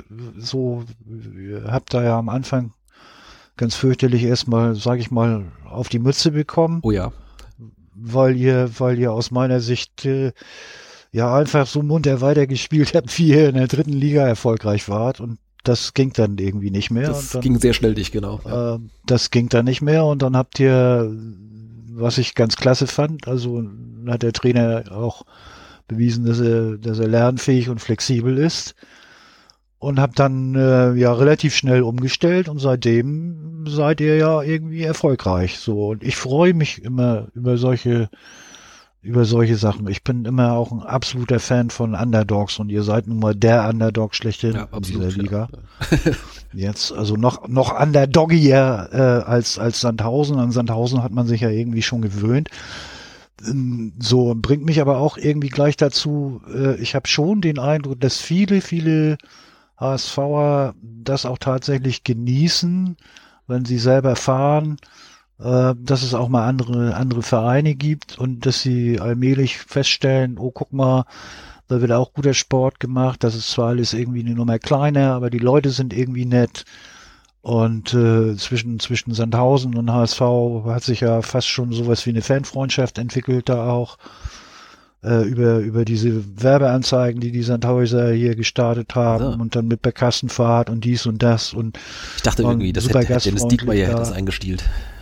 hab da ja am Anfang ganz fürchterlich erstmal, sag ich mal, auf die Mütze bekommen. Oh ja. Weil ihr aus meiner Sicht einfach so munter weitergespielt habt, wie ihr in der dritten Liga erfolgreich wart, und das ging dann irgendwie nicht mehr. Das ging sehr schnell dich, genau. Ja. Das ging dann nicht mehr, und dann habt ihr, was ich ganz klasse fand, also hat der Trainer auch bewiesen, dass er lernfähig und flexibel ist, und habt dann relativ schnell umgestellt, und seitdem seid ihr ja irgendwie erfolgreich. So, und ich freue mich immer über solche Sachen. Ich bin immer auch ein absoluter Fan von Underdogs, und ihr seid nun mal der Underdog schlechthin in dieser Liga. Ja. Jetzt also noch underdoggier als Sandhausen. An Sandhausen hat man sich ja irgendwie schon gewöhnt. So, bringt mich aber auch irgendwie gleich dazu, ich habe schon den Eindruck, dass viele HSVer das auch tatsächlich genießen, wenn sie selber fahren, dass es auch mal andere Vereine gibt, und dass sie allmählich feststellen, oh, guck mal, da wird auch guter Sport gemacht, das ist zwar alles irgendwie eine Nummer kleiner, aber die Leute sind irgendwie nett. Und zwischen Sandhausen und HSV hat sich ja fast schon sowas wie eine Fanfreundschaft entwickelt, da auch über diese Werbeanzeigen, die Sandhäuser hier gestartet haben, und dann mit der Kassenfahrt und dies und das. Und ich dachte irgendwie, das hätte Dennis Diekmeyer das eingestielt.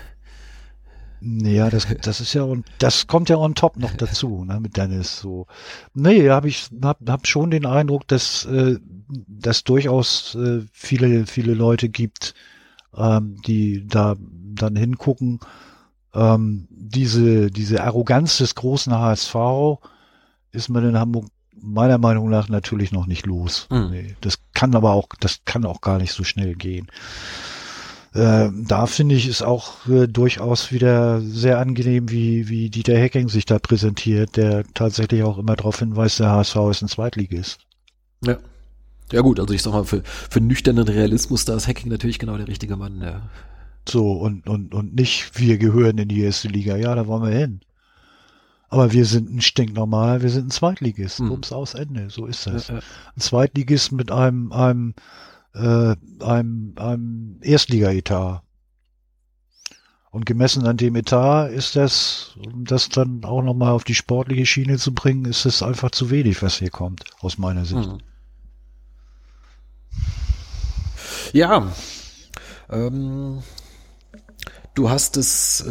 Ja, das ist ja, und das kommt ja on top noch dazu, ne, mit Dennis, so. Nee, hab schon den Eindruck, dass durchaus viele Leute gibt, die da dann hingucken. Diese Arroganz des großen HSV ist man in Hamburg meiner Meinung nach natürlich noch nicht los. Nee, das kann auch gar nicht so schnell gehen. Da finde ich es auch durchaus wieder sehr angenehm, wie Dieter Hecking sich da präsentiert, der tatsächlich auch immer darauf hinweist, der HSV ist ein Zweitligist. Ja. Ja gut, also ich sag mal, für nüchternen Realismus, da ist Hecking natürlich genau der richtige Mann, ja. So, und nicht, wir gehören in die erste Liga, ja, da wollen wir hin. Aber wir sind ein stinknormaler, wir sind ein Zweitligist, Bums aus Ende, so ist das. Ja. Ein Zweitligist mit einem Erstliga-Etat. Und gemessen an dem Etat ist das, um das dann auch nochmal auf die sportliche Schiene zu bringen, ist es einfach zu wenig, was hier kommt, aus meiner Sicht. Ja, du hast es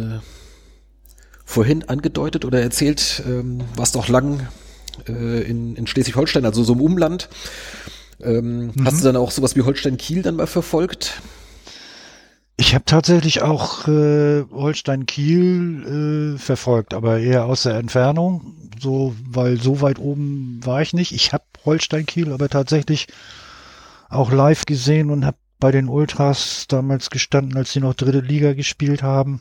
vorhin angedeutet oder erzählt, warst auch lang in Schleswig-Holstein, also so im Umland. Hast du dann auch sowas wie Holstein-Kiel dann mal verfolgt? Ich habe tatsächlich auch Holstein-Kiel verfolgt, aber eher aus der Entfernung, so, weil so weit oben war ich nicht. Ich habe Holstein-Kiel aber tatsächlich auch live gesehen und habe bei den Ultras damals gestanden, als sie noch dritte Liga gespielt haben,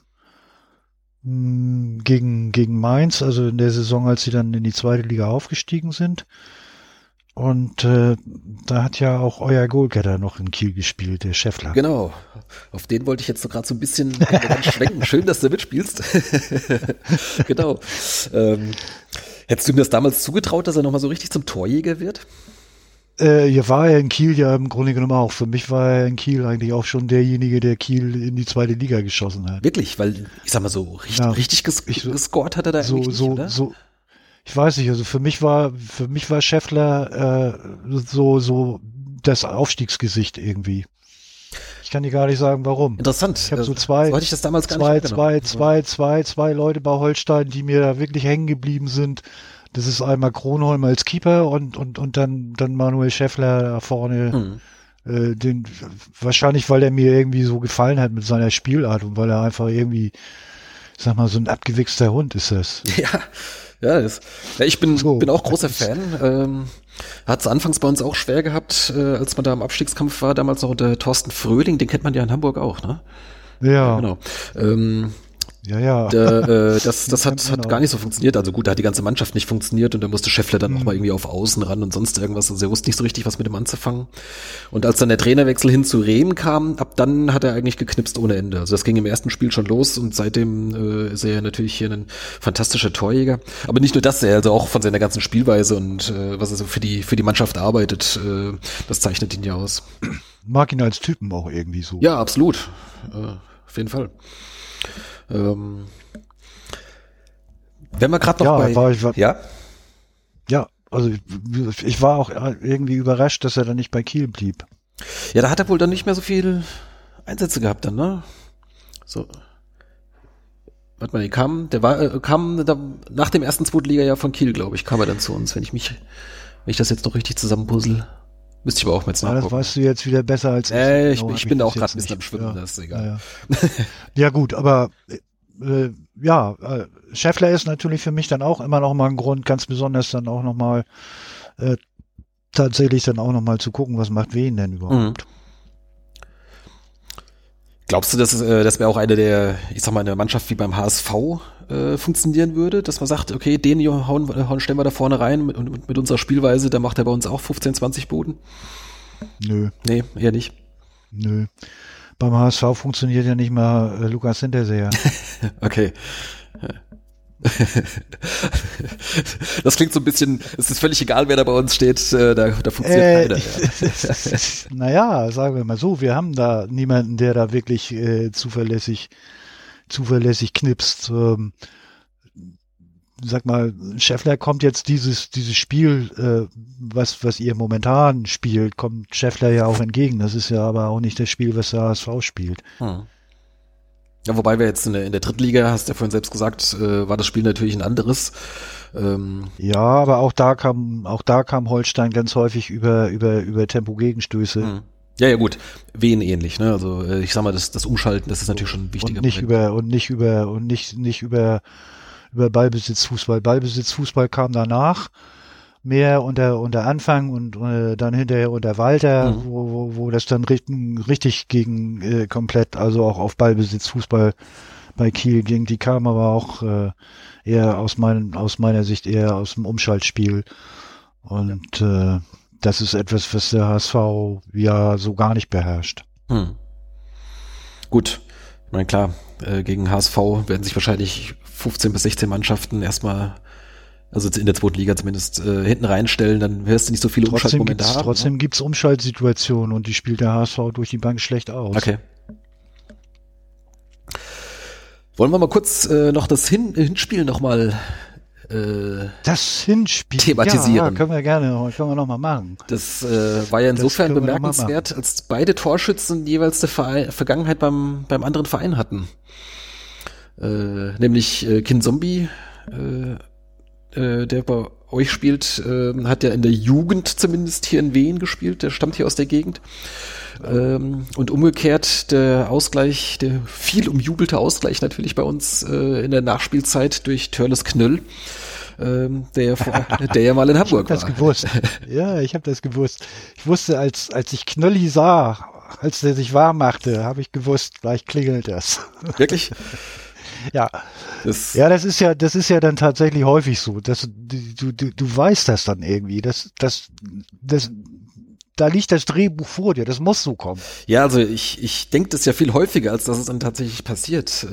gegen Mainz, also in der Saison, als sie dann in die zweite Liga aufgestiegen sind. Und da hat ja auch euer Goalgetter noch in Kiel gespielt, der Scheffler. Genau, auf den wollte ich jetzt so gerade so ein bisschen schwenken. Schön, dass du mitspielst. Genau. Hättest du mir das damals zugetraut, dass er nochmal so richtig zum Torjäger wird? Hier war er in Kiel ja im Grunde genommen auch. Für mich war er in Kiel eigentlich auch schon derjenige, der Kiel in die zweite Liga geschossen hat. Wirklich? Weil, ich sag mal so, richtig gescored hat er da eigentlich nicht, oder? Ich weiß nicht, also für mich war Scheffler so das Aufstiegsgesicht irgendwie. kann dir gar nicht sagen, warum. Interessant. Ich habe so so hatte ich das damals gar nicht zwei Leute bei Holstein, die mir da wirklich hängen geblieben sind. Das ist einmal Kronholm als Keeper und dann Manuel Schäffler da vorne. Den, wahrscheinlich, weil er mir irgendwie so gefallen hat mit seiner Spielart und weil er einfach irgendwie, sag mal, so ein abgewichster Hund ist das. Ich bin auch großer Fan. Hat es anfangs bei uns auch schwer gehabt, als man da im Abstiegskampf war, damals noch unter Thorsten Fröhling, den kennt man ja in Hamburg auch, ne? Ja. Genau. Das hat genau. gar nicht so funktioniert. Also gut, da hat die ganze Mannschaft nicht funktioniert und da musste Schäffler dann auch mal irgendwie auf Außen ran und sonst irgendwas. Also er wusste nicht so richtig, was mit dem anzufangen. Und als dann der Trainerwechsel hin zu Rehm kam, ab dann hat er eigentlich geknipst ohne Ende. Also das ging im ersten Spiel schon los und seitdem ist er natürlich hier ein fantastischer Torjäger. Aber nicht nur das, er also auch von seiner ganzen Spielweise und was er so für die Mannschaft arbeitet, das zeichnet ihn ja aus. Mag ihn als Typen auch irgendwie so. Ja, absolut. Auf jeden Fall. Wenn wir gerade noch Ja, also ich war auch irgendwie überrascht, dass er dann nicht bei Kiel blieb. Ja, da hat er wohl dann nicht mehr so viel Einsätze gehabt dann, ne? So. Warte mal, kam da, nach dem ersten Zweitliga-Jahr von Kiel, glaube ich, kam er dann zu uns, wenn ich das jetzt noch richtig zusammenpuzzle. Müsste ich aber auch mal jetzt nachgucken. Das weißt du jetzt wieder besser als ich. Ich bin da auch gerade ein bisschen am Schwimmen, das ist egal. Ja gut, aber Schäffler ist natürlich für mich dann auch immer noch mal ein Grund, ganz besonders dann auch noch mal tatsächlich dann auch noch mal zu gucken, was macht wen denn überhaupt. Glaubst du, dass wäre auch eine der, ich sag mal, eine Mannschaft wie beim HSV funktionieren würde, dass man sagt, okay, den stellen wir da vorne rein mit unserer Spielweise, da macht er bei uns auch 15, 20 Buden? Nö. Nee, eher nicht. Nö. Beim HSV funktioniert ja nicht mal Lukas Hinterseher. Okay. Das klingt so ein bisschen, es ist völlig egal, wer da bei uns steht, da funktioniert keiner. Ja. Naja, sagen wir mal so, wir haben da niemanden, der da wirklich zuverlässig knipst. Sag mal, Schäffler kommt jetzt dieses Spiel, was ihr momentan spielt, kommt Schäffler ja auch entgegen. Das ist ja aber auch nicht das Spiel, was der HSV spielt. Ja, wobei wir jetzt in der Drittliga, hast du ja vorhin selbst gesagt, war das Spiel natürlich ein anderes. Ja, aber auch da kam Holstein ganz häufig über Tempo-Gegenstöße. Ja, gut. Wen ähnlich, ne? Also ich sag mal, das Umschalten, das ist natürlich schon ein wichtiger und nicht über Ballbesitzfußball. Ballbesitzfußball kam danach mehr unter Anfang und dann hinterher unter Walter, wo das dann richtig gegen komplett, also auch auf Ballbesitzfußball bei Kiel ging. Die kam aber auch eher aus meiner Sicht eher aus dem Umschaltspiel. Und das ist etwas, was der HSV ja so gar nicht beherrscht. Gut, ich meine, klar, gegen HSV werden sich wahrscheinlich 15 bis 16 Mannschaften erstmal, also in der zweiten Liga zumindest, hinten reinstellen, dann wirst du nicht so viele Umschaltmomente haben. Trotzdem gibt's Umschaltsituationen und die spielt der HSV durch die Bank schlecht aus. Okay. Wollen wir mal kurz noch das Hinspiel nochmal das Hinspiel thematisieren. Ja, können wir noch mal machen. Das war ja insofern bemerkenswert, als beide Torschützen jeweils der Vergangenheit beim anderen Verein hatten. Nämlich Kinzombie, der bei euch spielt, hat ja in der Jugend zumindest hier in Wehen gespielt, der stammt hier aus der Gegend. Und umgekehrt der Ausgleich, der viel umjubelte Ausgleich natürlich bei uns in der Nachspielzeit durch Törles Knöll, der ja mal in Hamburg war. Ich habe das gewusst. Ja, ich habe das gewusst. Ich wusste, als ich Knölli sah, als der sich warm machte, habe ich gewusst, gleich klingelt das. Wirklich? Ja. Das ist ja dann tatsächlich häufig so. Du weißt das dann irgendwie. Da liegt das Drehbuch vor dir, das muss so kommen. Ja, also ich denke das ja viel häufiger, als dass es dann tatsächlich passiert.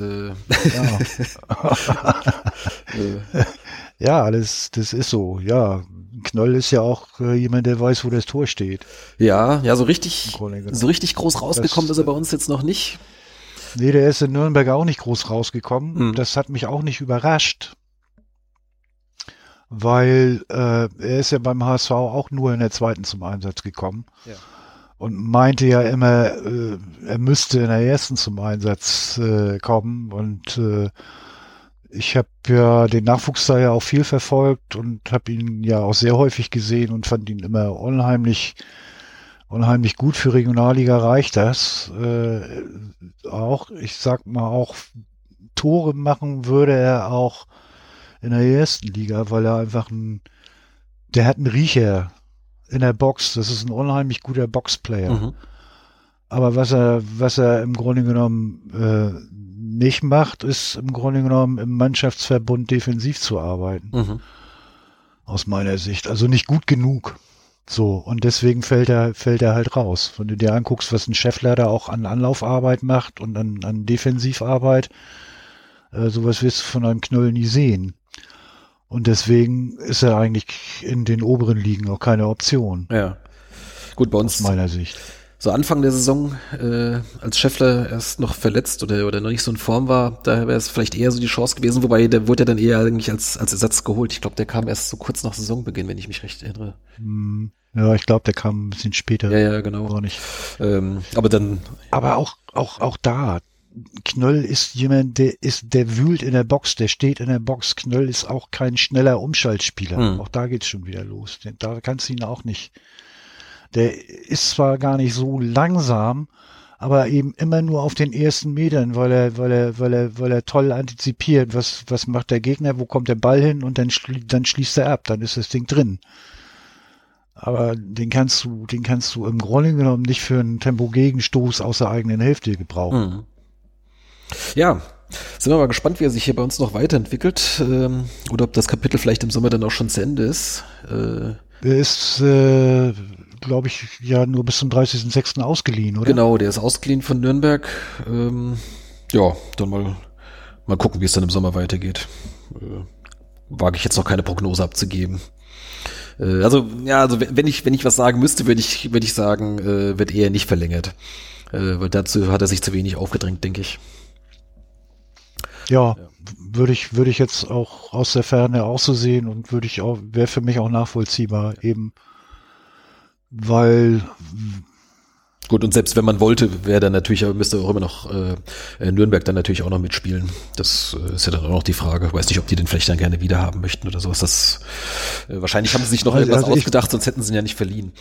Ja, das ist so, ja. Knoll ist ja auch jemand, der weiß, wo das Tor steht. Ja, so richtig groß rausgekommen ist er bei uns jetzt noch nicht. Nee, der ist in Nürnberg auch nicht groß rausgekommen. Das hat mich auch nicht überrascht. Weil er ist ja beim HSV auch nur in der zweiten zum Einsatz gekommen. Ja. und meinte ja immer, er müsste in der ersten zum Einsatz kommen. Und ich habe ja den Nachwuchs da ja auch viel verfolgt und habe ihn ja auch sehr häufig gesehen und fand ihn immer unheimlich gut. Für Regionalliga reicht das. Auch, ich sag mal, auch Tore machen würde er auch in der ersten Liga, weil er einfach der hat einen Riecher in der Box. Das ist ein unheimlich guter Boxplayer. Mhm. Aber was er im Grunde genommen nicht macht, ist im Grunde genommen im Mannschaftsverbund defensiv zu arbeiten. Mhm. Aus meiner Sicht. Also nicht gut genug. So. Und deswegen fällt er halt raus. Wenn du dir anguckst, was ein Scheffler da auch an Anlaufarbeit macht und an Defensivarbeit, sowas wirst du von einem Knöll nie sehen. Und deswegen ist er eigentlich in den oberen Ligen auch keine Option. Ja. Gut, bei uns. Aus meiner Sicht. So Anfang der Saison, als Scheffler erst noch verletzt oder noch nicht so in Form war, da wäre es vielleicht eher so die Chance gewesen, wobei der wurde ja dann eher eigentlich als Ersatz geholt. Ich glaube, der kam erst so kurz nach Saisonbeginn, wenn ich mich recht erinnere. Ja, ich glaube, der kam ein bisschen später. Ja, genau. Gar nicht. Aber auch da, Knöll ist jemand, der wühlt in der Box, der steht in der Box. Knöll ist auch kein schneller Umschaltspieler. Auch da geht's schon wieder los. Da kannst du ihn auch nicht. Der ist zwar gar nicht so langsam, aber eben immer nur auf den ersten Metern, weil er toll antizipiert. Was macht der Gegner? Wo kommt der Ball hin? Und dann schließt er ab. Dann ist das Ding drin. Aber den kannst du im Grunde genommen nicht für einen Tempo-Gegenstoß aus der eigenen Hälfte gebrauchen. Ja, sind wir mal gespannt, wie er sich hier bei uns noch weiterentwickelt, oder ob das Kapitel vielleicht im Sommer dann auch schon zu Ende ist. Er ist, glaube ich, ja nur bis zum 30.06. ausgeliehen, oder? Genau, der ist ausgeliehen von Nürnberg. Ja, dann mal gucken, wie es dann im Sommer weitergeht. Wage ich jetzt noch keine Prognose abzugeben. Also wenn ich was sagen müsste, würde ich sagen, wird eher nicht verlängert. Weil dazu hat er sich zu wenig aufgedrängt, denke ich. Ja, würde ich jetzt auch aus der Ferne auch so sehen und wäre für mich auch nachvollziehbar, eben weil. Gut, und selbst wenn man wollte, müsste auch immer noch Nürnberg dann natürlich auch noch mitspielen. Das ist ja dann auch noch die Frage. Ich weiß nicht, ob die den vielleicht dann gerne wieder haben möchten oder sowas. Das wahrscheinlich haben sie sich noch etwas ausgedacht, sonst hätten sie ihn ja nicht verliehen.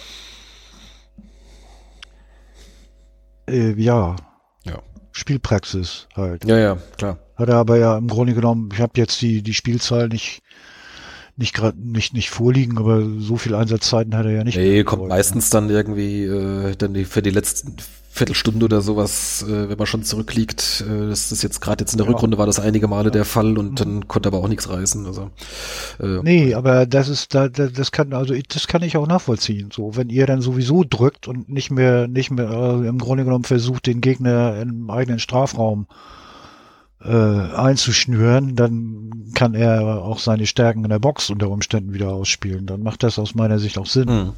Ja. Spielpraxis halt. Ja, klar. Hat er aber ja im Grunde genommen, ich habe jetzt die Spielzahl nicht vorliegen, aber so viel Einsatzzeiten hat er ja nicht. Nee, kommt meistens dann irgendwie für die letzten Viertelstunde oder sowas, wenn man schon zurückliegt. Das ist jetzt gerade in der Rückrunde war das einige Male der Fall und dann konnte aber auch nichts reißen. Also nee, aber das kann ich auch nachvollziehen. So, wenn ihr dann sowieso drückt und nicht mehr im Grunde genommen versucht, den Gegner im eigenen Strafraum einzuschnüren, dann kann er auch seine Stärken in der Box unter Umständen wieder ausspielen. Dann macht das aus meiner Sicht auch Sinn.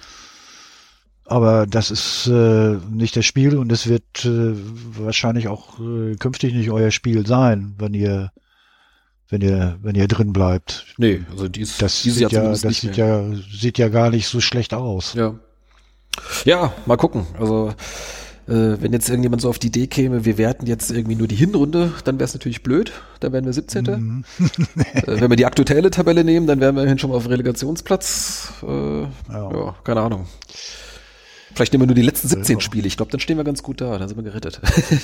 Aber das ist nicht das Spiel und es wird wahrscheinlich auch künftig nicht euer Spiel sein, wenn ihr drin bleibt. Nee, also das sieht ja gar nicht so schlecht aus. Ja, mal gucken. Also wenn jetzt irgendjemand so auf die Idee käme, wir werten jetzt irgendwie nur die Hinrunde, dann wäre es natürlich blöd, dann wären wir 17. Wenn wir die aktuelle Tabelle nehmen, dann wären wir immerhin schon mal auf Relegationsplatz. Ja, keine Ahnung. Vielleicht nehmen wir nur die letzten 17 Spiele. Ich glaube, dann stehen wir ganz gut da. Dann sind wir gerettet.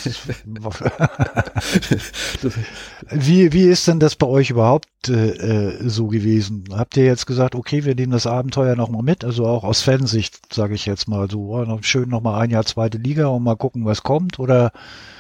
Wie ist denn das bei euch überhaupt so gewesen? Habt ihr jetzt gesagt, okay, wir nehmen das Abenteuer nochmal mit? Also auch aus Fansicht, sage ich jetzt mal so, schön nochmal ein Jahr zweite Liga und mal gucken, was kommt? Oder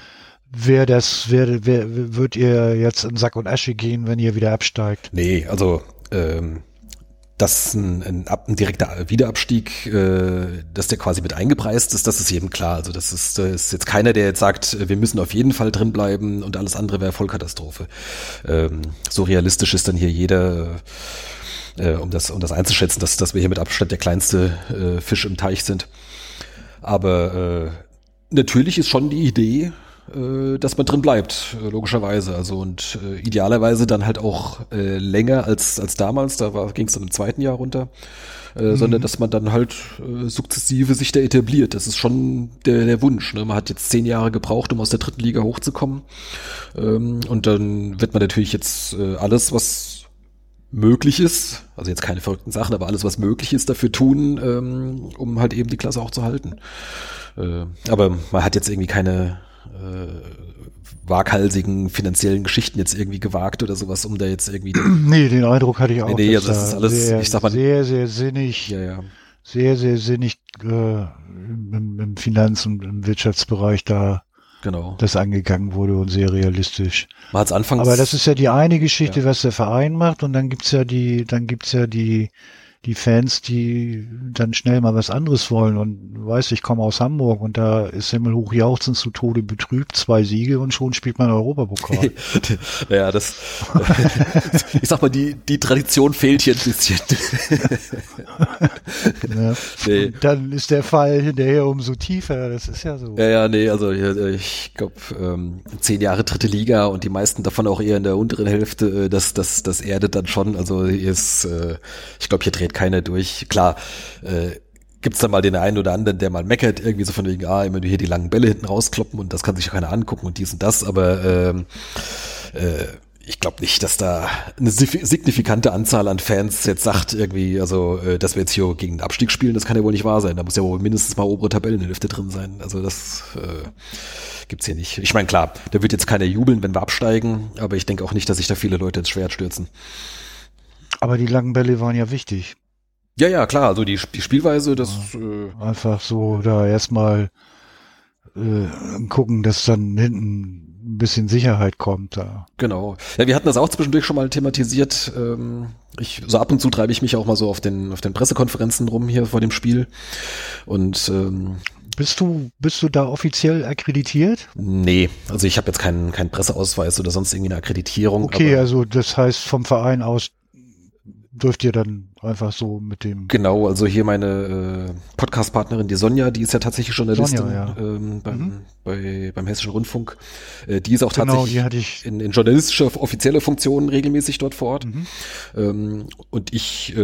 würdet ihr jetzt in Sack und Asche gehen, wenn ihr wieder absteigt? Nee, also dass ein direkter Wiederabstieg, dass der quasi mit eingepreist ist, das ist jedem klar. Also das ist jetzt keiner, der jetzt sagt, wir müssen auf jeden Fall drin bleiben und alles andere wäre Vollkatastrophe. So realistisch ist dann hier jeder, um das einzuschätzen, dass wir hier mit Abstand der kleinste Fisch im Teich sind. Aber natürlich ist schon die Idee, dass man drin bleibt, logischerweise. Also und idealerweise dann halt auch länger als damals, ging es dann im zweiten Jahr runter, sondern dass man dann halt sukzessive sich da etabliert. Das ist schon der Wunsch. Ne? Man hat jetzt 10 Jahre gebraucht, um aus der dritten Liga hochzukommen. Und dann wird man natürlich jetzt alles, was möglich ist, also jetzt keine verrückten Sachen, aber alles, was möglich ist, dafür tun, um halt eben die Klasse auch zu halten. Aber man hat jetzt irgendwie keine waghalsigen finanziellen Geschichten jetzt irgendwie gewagt oder sowas, um da jetzt irgendwie... Nee, den Eindruck hatte ich auch. Nee, also das ist alles, sehr, ich sag mal... Sehr, sehr sinnig. Ja. Sehr, sehr sinnig im Finanz- und im Wirtschaftsbereich da genau. das angegangen wurde und sehr realistisch. Man hat's anfangs... Aber das ist ja die eine Geschichte, was der Verein macht, und dann gibt's ja die Fans, die dann schnell mal was anderes wollen, und weißt, ich komme aus Hamburg und da ist himmelhoch jauchzend zu Tode betrübt, 2 Siege und schon spielt man Europapokal. Ja, ich sag mal, die Tradition fehlt hier ein bisschen. Ja. Nee. Und dann ist der Fall hinterher umso tiefer, das ist ja so. Ja, nee, also ich glaube 10 Jahre dritte Liga und die meisten davon auch eher in der unteren Hälfte, das erdet dann schon, also ich glaube, hier dreht keiner durch. Klar, gibt's dann mal den einen oder anderen, der mal meckert, irgendwie so von wegen, immer nur hier die langen Bälle hinten rauskloppen und das kann sich keiner angucken und dies und das, aber ich glaube nicht, dass da eine signifikante Anzahl an Fans jetzt sagt irgendwie, also dass wir jetzt hier gegen den Abstieg spielen, das kann ja wohl nicht wahr sein. Da muss ja wohl mindestens mal obere Tabellenhälfte drin sein. Also das gibt's hier nicht. Ich meine, klar, da wird jetzt keiner jubeln, wenn wir absteigen, aber ich denke auch nicht, dass sich da viele Leute ins Schwert stürzen. Aber die langen Bälle waren ja wichtig. Ja, klar, also die Spielweise, das... einfach so da erstmal gucken, dass dann hinten ein bisschen Sicherheit kommt da. Genau. Ja, wir hatten das auch zwischendurch schon mal thematisiert. So ab und zu treibe ich mich auch mal so auf den Pressekonferenzen rum hier vor dem Spiel. Und Bist du da offiziell akkreditiert? Nee, also ich habe jetzt keinen Presseausweis oder sonst irgendwie eine Akkreditierung. Okay, also das heißt vom Verein aus dürft ihr dann einfach so mit dem... Genau, also hier meine Podcast-Partnerin, die Sonja, die ist ja tatsächlich Journalistin beim Hessischen Rundfunk. Die ist auch tatsächlich in journalistischer, offizieller Funktion regelmäßig dort vor Ort. Und ich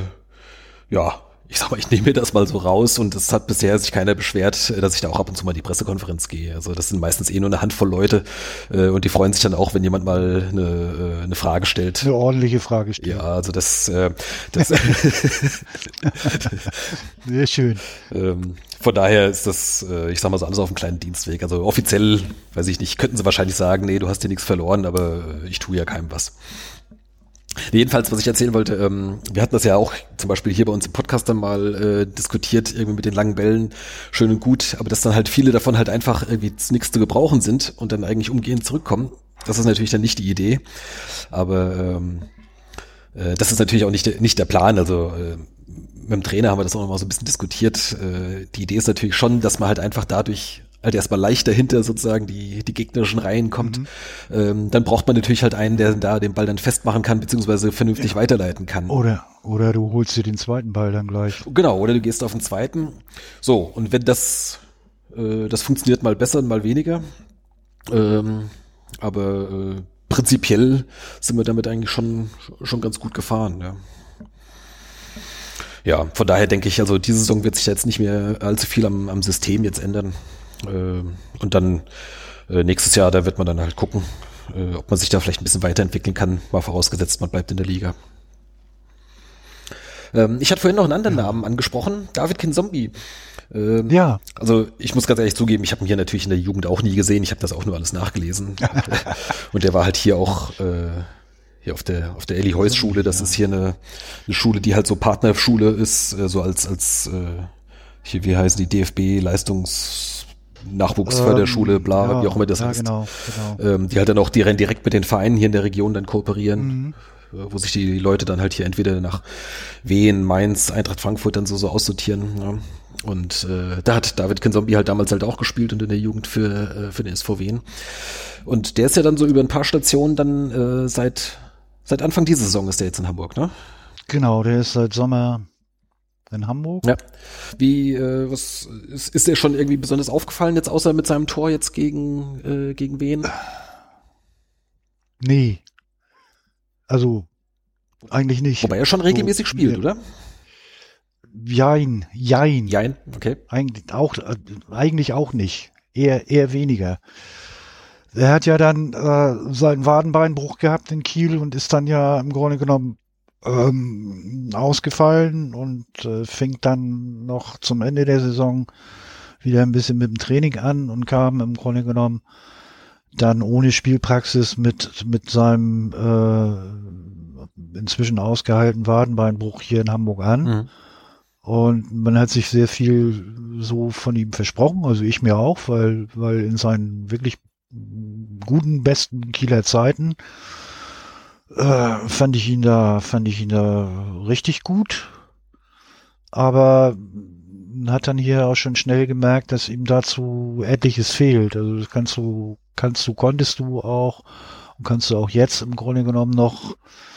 sag mal, ich nehme mir das mal so raus und es hat bisher sich keiner beschwert, dass ich da auch ab und zu mal in die Pressekonferenz gehe. Also das sind meistens nur eine Handvoll Leute und die freuen sich dann auch, wenn jemand mal eine Frage stellt. Eine ordentliche Frage stellt. Ja, also das sehr schön. Von daher ist das, ich sag mal so, alles auf einem kleinen Dienstweg. Also offiziell, weiß ich nicht, könnten sie wahrscheinlich sagen, nee, du hast dir nichts verloren, aber ich tue ja keinem was. Jedenfalls, was ich erzählen wollte, wir hatten das ja auch zum Beispiel hier bei uns im Podcast dann mal diskutiert, irgendwie mit den langen Bällen, schön und gut, aber dass dann halt viele davon halt einfach irgendwie zu nichts zu gebrauchen sind und dann eigentlich umgehend zurückkommen. Das ist natürlich dann nicht die Idee, aber das ist natürlich auch nicht der Plan, also mit dem Trainer haben wir das auch noch mal so ein bisschen diskutiert. Die Idee ist natürlich schon, dass man halt einfach dadurch halt erstmal leichter hinter sozusagen die gegnerischen Reihen kommt. Dann braucht man natürlich halt einen, der da den Ball dann festmachen kann, beziehungsweise vernünftig weiterleiten kann. Oder du holst dir den zweiten Ball dann gleich. Genau, oder du gehst auf den zweiten. So, und wenn das funktioniert mal besser und mal weniger. Aber prinzipiell sind wir damit eigentlich schon ganz gut gefahren, ja. Ja, von daher denke ich, also diese Saison wird sich jetzt nicht mehr allzu viel am System jetzt ändern. Und dann nächstes Jahr, da wird man dann halt gucken, ob man sich da vielleicht ein bisschen weiterentwickeln kann, mal vorausgesetzt, man bleibt in der Liga. Ich hatte vorhin noch einen anderen Namen angesprochen, David Kinzombie. Ja. Also ich muss ganz ehrlich zugeben, ich habe ihn hier natürlich in der Jugend auch nie gesehen, ich habe das auch nur alles nachgelesen. Und der war halt hier auch hier auf der Elli-Heuss-Schule, das ist hier eine Schule, die halt so Partnerschule ist, so als hier, wie heißen die, DFB-Nachwuchsförderschule, bla, wie auch immer das heißt. Genau. Die halt dann auch direkt mit den Vereinen hier in der Region dann kooperieren, wo sich die Leute dann halt hier entweder nach Wien, Mainz, Eintracht Frankfurt dann so aussortieren. Ja. Und da hat David Kinzombie halt damals halt auch gespielt und in der Jugend für den SV Wien. Und der ist ja dann so über ein paar Stationen dann seit Anfang dieser Saison ist der jetzt in Hamburg, ne? Genau, der ist seit Sommer in Hamburg. Ja. Was ist dir schon irgendwie besonders aufgefallen jetzt, außer mit seinem Tor jetzt gegen wen? Nee. Also, eigentlich nicht. Wobei er schon regelmäßig spielt, oder? Jein. Jein, okay. Eigentlich auch nicht. Eher weniger. Er hat ja dann seinen Wadenbeinbruch gehabt in Kiel und ist dann ja im Grunde genommen ausgefallen und fing dann noch zum Ende der Saison wieder ein bisschen mit dem Training an und kam im Grunde genommen dann ohne Spielpraxis mit seinem inzwischen ausgeheilten Wadenbeinbruch hier in Hamburg an. Mhm. Und man hat sich sehr viel so von ihm versprochen, also ich mir auch, weil in seinen wirklich guten, besten Kieler Zeiten fand ich ihn da richtig gut. Aber hat dann hier auch schon schnell gemerkt, dass ihm dazu etliches fehlt. Also das konntest du auch und kannst du auch jetzt im Grunde genommen noch,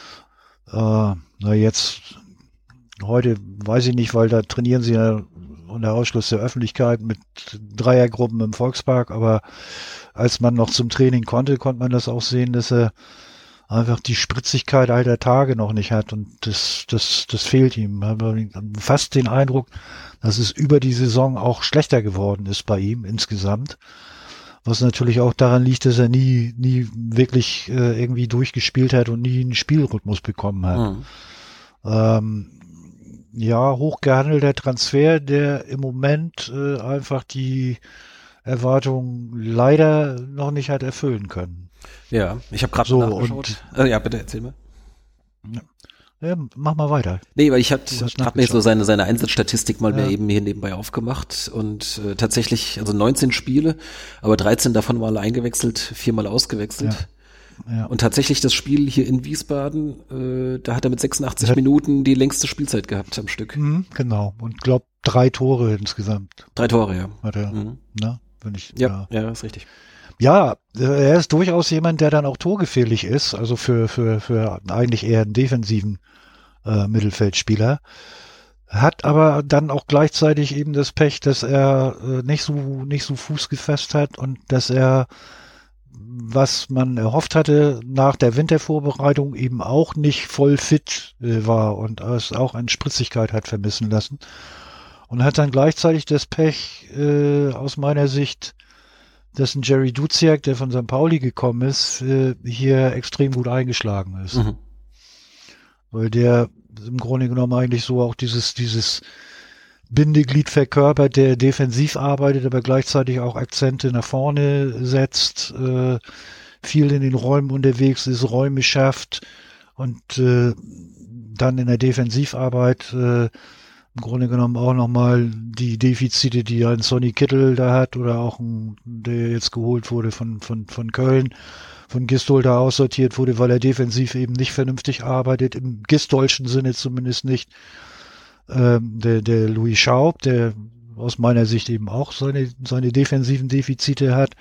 heute weiß ich nicht, weil da trainieren sie ja unter Ausschluss der Öffentlichkeit mit Dreiergruppen im Volkspark, aber als man noch zum Training konnte man das auch sehen, dass er einfach die Spritzigkeit alter Tage noch nicht hat und das fehlt ihm. Fast den Eindruck, dass es über die Saison auch schlechter geworden ist bei ihm insgesamt, was natürlich auch daran liegt, dass er nie wirklich irgendwie durchgespielt hat und nie einen Spielrhythmus bekommen hat. Mhm. Hochgehandelter Transfer, der im Moment einfach die Erwartungen leider noch nicht hat erfüllen können. Ja, ich habe gerade nachgeschaut. Ja, bitte erzähl mal. Ja, mach mal weiter. Nee, weil ich habe mir so seine Einsatzstatistik mal mehr eben hier nebenbei aufgemacht und tatsächlich, also 19 Spiele, aber 13 davon mal eingewechselt, 4-mal ausgewechselt. Ja. Ja. Und tatsächlich das Spiel hier in Wiesbaden, da hat er mit 86 Minuten die längste Spielzeit gehabt am Stück. Genau. Und glaub 3 Tore insgesamt. 3 Tore, ja. Hat er, Ja, ist richtig. Ja, er ist durchaus jemand, der dann auch torgefährlich ist, also für eigentlich eher einen defensiven Mittelfeldspieler. Hat aber dann auch gleichzeitig eben das Pech, dass er nicht so Fuß gefasst hat und dass er, was man erhofft hatte, nach der Wintervorbereitung eben auch nicht voll fit war und es auch an Spritzigkeit hat vermissen lassen. Und hat dann gleichzeitig das Pech, aus meiner Sicht, dass ein Jerry Duziak, der von St. Pauli gekommen ist, hier extrem gut eingeschlagen ist. Mhm. Weil der im Grunde genommen eigentlich so auch dieses Bindeglied verkörpert, der defensiv arbeitet, aber gleichzeitig auch Akzente nach vorne setzt, viel in den Räumen unterwegs ist, Räume schafft und dann in der Defensivarbeit im Grunde genommen auch nochmal die Defizite, die ein Sonny Kittel da hat oder auch der jetzt geholt wurde von Köln, von Gistol da aussortiert wurde, weil er defensiv eben nicht vernünftig arbeitet, im Gistolschen Sinne zumindest nicht. Der Louis Schaub, der aus meiner Sicht eben auch seine defensiven Defizite hat.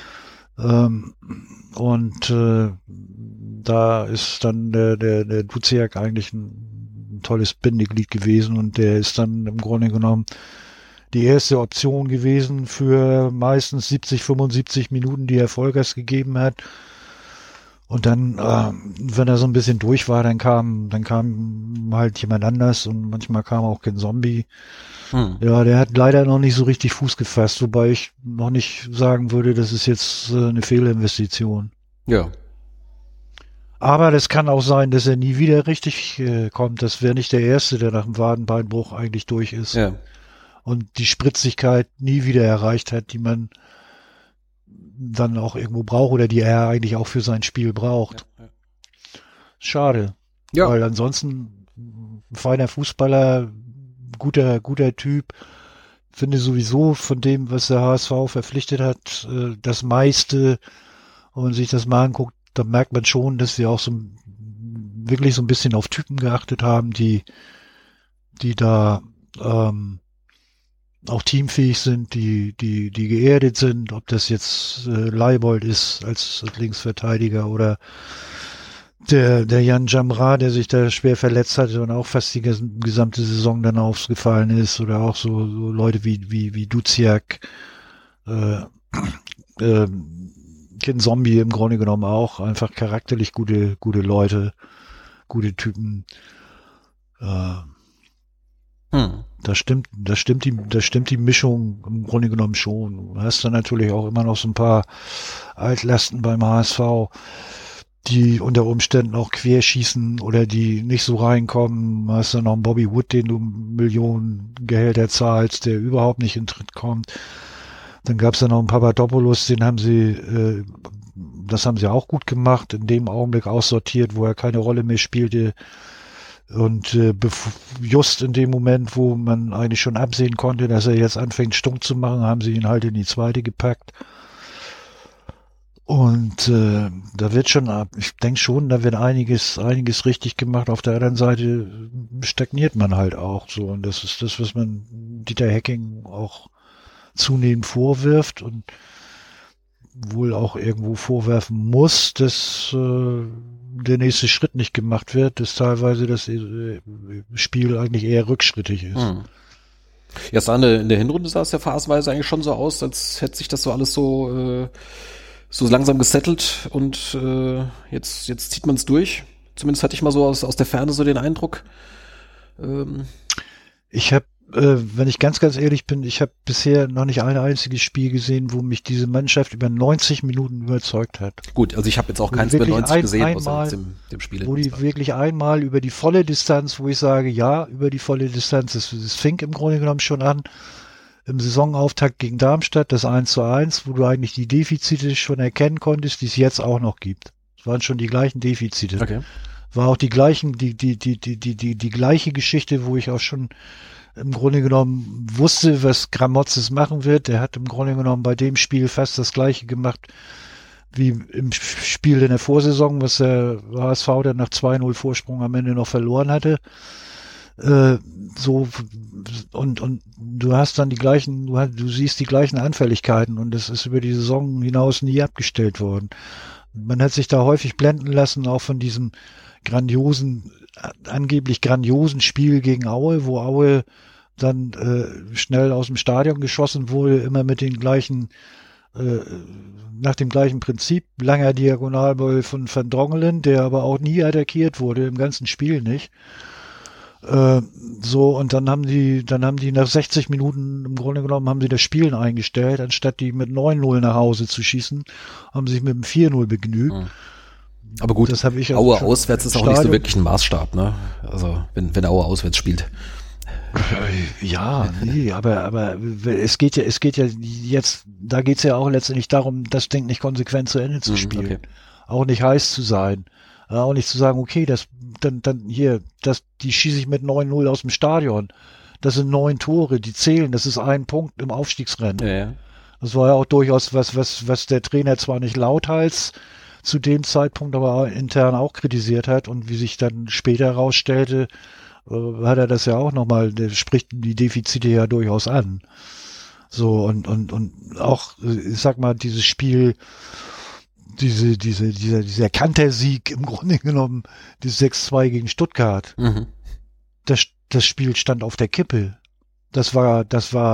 Da ist dann der Duziak eigentlich ein tolles Bindeglied gewesen und der ist dann im Grunde genommen die erste Option gewesen für meistens 70, 75 Minuten, die er Vollgas gegeben hat. Und dann, wenn er so ein bisschen durch war, dann kam halt jemand anders und manchmal kam auch kein Zombie. Ja, der hat leider noch nicht so richtig Fuß gefasst, wobei ich noch nicht sagen würde, das ist jetzt eine Fehlinvestition. Ja. Aber das kann auch sein, dass er nie wieder richtig kommt. Das wäre nicht der Erste, der nach dem Wadenbeinbruch eigentlich durch ist. Ja. Und die Spritzigkeit nie wieder erreicht hat, die man dann auch irgendwo braucht oder die er eigentlich auch für sein Spiel braucht. Ja. Schade. Ja. Weil ansonsten ein feiner Fußballer, guter Typ, finde sowieso von dem, was der HSV verpflichtet hat, das meiste, wenn man sich das mal anguckt, da merkt man schon, dass sie auch wirklich so ein bisschen auf Typen geachtet haben, die da auch teamfähig sind, die geerdet sind, ob das jetzt Leibold ist als Linksverteidiger oder Der Jan Jamra, der sich da schwer verletzt hatte und auch fast die gesamte Saison dann aufgefallen ist, oder auch so Leute wie Duziak, Kin Zombie im Grunde genommen auch, einfach charakterlich gute Leute, gute Typen. Da stimmt die Mischung im Grunde genommen schon. Du hast dann natürlich auch immer noch so ein paar Altlasten beim HSV, die unter Umständen auch querschießen oder die nicht so reinkommen. Du hast dann noch einen Bobby Wood, den du Millionen Gehälter zahlst, der überhaupt nicht in Tritt kommt. Dann gab es dann noch einen Papadopoulos, das haben sie auch gut gemacht, in dem Augenblick aussortiert, wo er keine Rolle mehr spielte. Und just in dem Moment, wo man eigentlich schon absehen konnte, dass er jetzt anfängt stunk zu machen, haben sie ihn halt in die zweite gepackt. Und da wird schon, ich denke schon, da wird einiges richtig gemacht. Auf der anderen Seite stagniert man halt auch so. Und das ist das, was man Dieter Hecking auch zunehmend vorwirft und wohl auch irgendwo vorwerfen muss, dass der nächste Schritt nicht gemacht wird, dass teilweise das Spiel eigentlich eher rückschrittig ist. Ja, in der Hinrunde sah es ja phasenweise eigentlich schon so aus, als hätte sich das so alles so langsam gesettelt und jetzt zieht man es durch. Zumindest hatte ich mal so aus der Ferne so den Eindruck. Ich habe, wenn ich ganz ehrlich bin, ich habe bisher noch nicht ein einziges Spiel gesehen, wo mich diese Mannschaft über 90 Minuten überzeugt hat. Gut, also ich habe jetzt auch keins über 90 gesehen, außer dem Spiel. Wo die wirklich einmal über die volle Distanz, wo ich sage, ja, über die volle Distanz, das fing im Grunde genommen schon an, im Saisonauftakt gegen Darmstadt, das 1:1, wo du eigentlich die Defizite schon erkennen konntest, die es jetzt auch noch gibt. Es waren schon die gleichen Defizite. Okay. War auch die gleiche Geschichte, wo ich auch schon im Grunde genommen wusste, was Gramotzes machen wird. Der hat im Grunde genommen bei dem Spiel fast das Gleiche gemacht wie im Spiel in der Vorsaison, was der HSV dann nach 2:0 Vorsprung am Ende noch verloren hatte. Und du hast dann du siehst die gleichen Anfälligkeiten und das ist über die Saison hinaus nie abgestellt worden. Man hat sich da häufig blenden lassen, auch von diesem angeblich grandiosen Spiel gegen Aue, wo Aue dann schnell aus dem Stadion geschossen wurde, immer mit den gleichen, nach dem gleichen Prinzip, langer Diagonalball von Van Drongelen, der aber auch nie attackiert wurde, im ganzen Spiel nicht. Und dann haben die nach 60 Minuten im Grunde genommen haben sie das Spielen eingestellt, anstatt die mit 9:0 nach Hause zu schießen, haben sich mit dem 4:0 begnügt. Aber gut, das habe ich Aue auswärts ist auch nicht so wirklich ein Maßstab, ne? Also wenn Aue auswärts spielt. Ja, nee, aber es geht ja jetzt, da geht's ja auch letztendlich darum, das Ding nicht konsequent zu Ende zu spielen. Okay. Auch nicht heiß zu sein. Auch nicht zu sagen, okay, die schieße ich mit 9:0 aus dem Stadion. Das sind 9 Tore, die zählen, das ist ein Punkt im Aufstiegsrennen. Ja. Das war ja auch durchaus was der Trainer zwar nicht lauthals zu dem Zeitpunkt, aber intern auch kritisiert hat und wie sich dann später herausstellte, hat er das ja auch nochmal, der spricht die Defizite ja durchaus an. So, und auch, ich sag mal, dieses Spiel, dieser Kantersieg im Grunde genommen, das 6:2 gegen Stuttgart. Mhm. Das Spiel stand auf der Kippe. Das war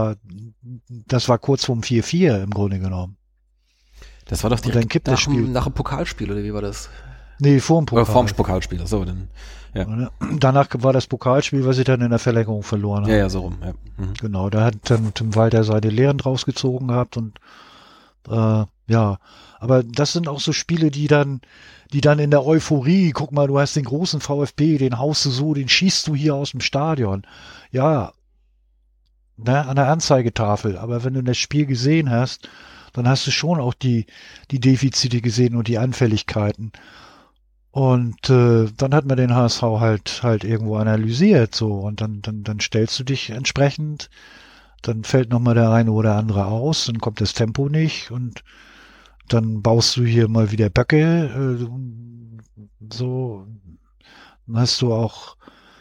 kurz vorm 4:4 im Grunde genommen. Das war doch direkt nach dem Pokalspiel, oder wie war das? Nee, vor dem Pokal. Oder vorm Pokalspiel, so dann. Ja. Danach war das Pokalspiel, was sie dann in der Verlängerung verloren haben. Ja, so rum. Ja. Mhm. Genau, da hat dann Tim Walter seine Lehren draus gezogen gehabt und ja, aber das sind auch so Spiele, die dann in der Euphorie, guck mal, du hast den großen VfB, den haust du so, den schießt du hier aus dem Stadion. Ja, an der Anzeigetafel, aber wenn du das Spiel gesehen hast, dann hast du schon auch die Defizite gesehen und die Anfälligkeiten. Und dann hat man den HSV halt irgendwo analysiert, so, und dann stellst du dich entsprechend, dann fällt nochmal der eine oder andere aus, dann kommt das Tempo nicht und dann baust du hier mal wieder Böcke, so, dann hast du auch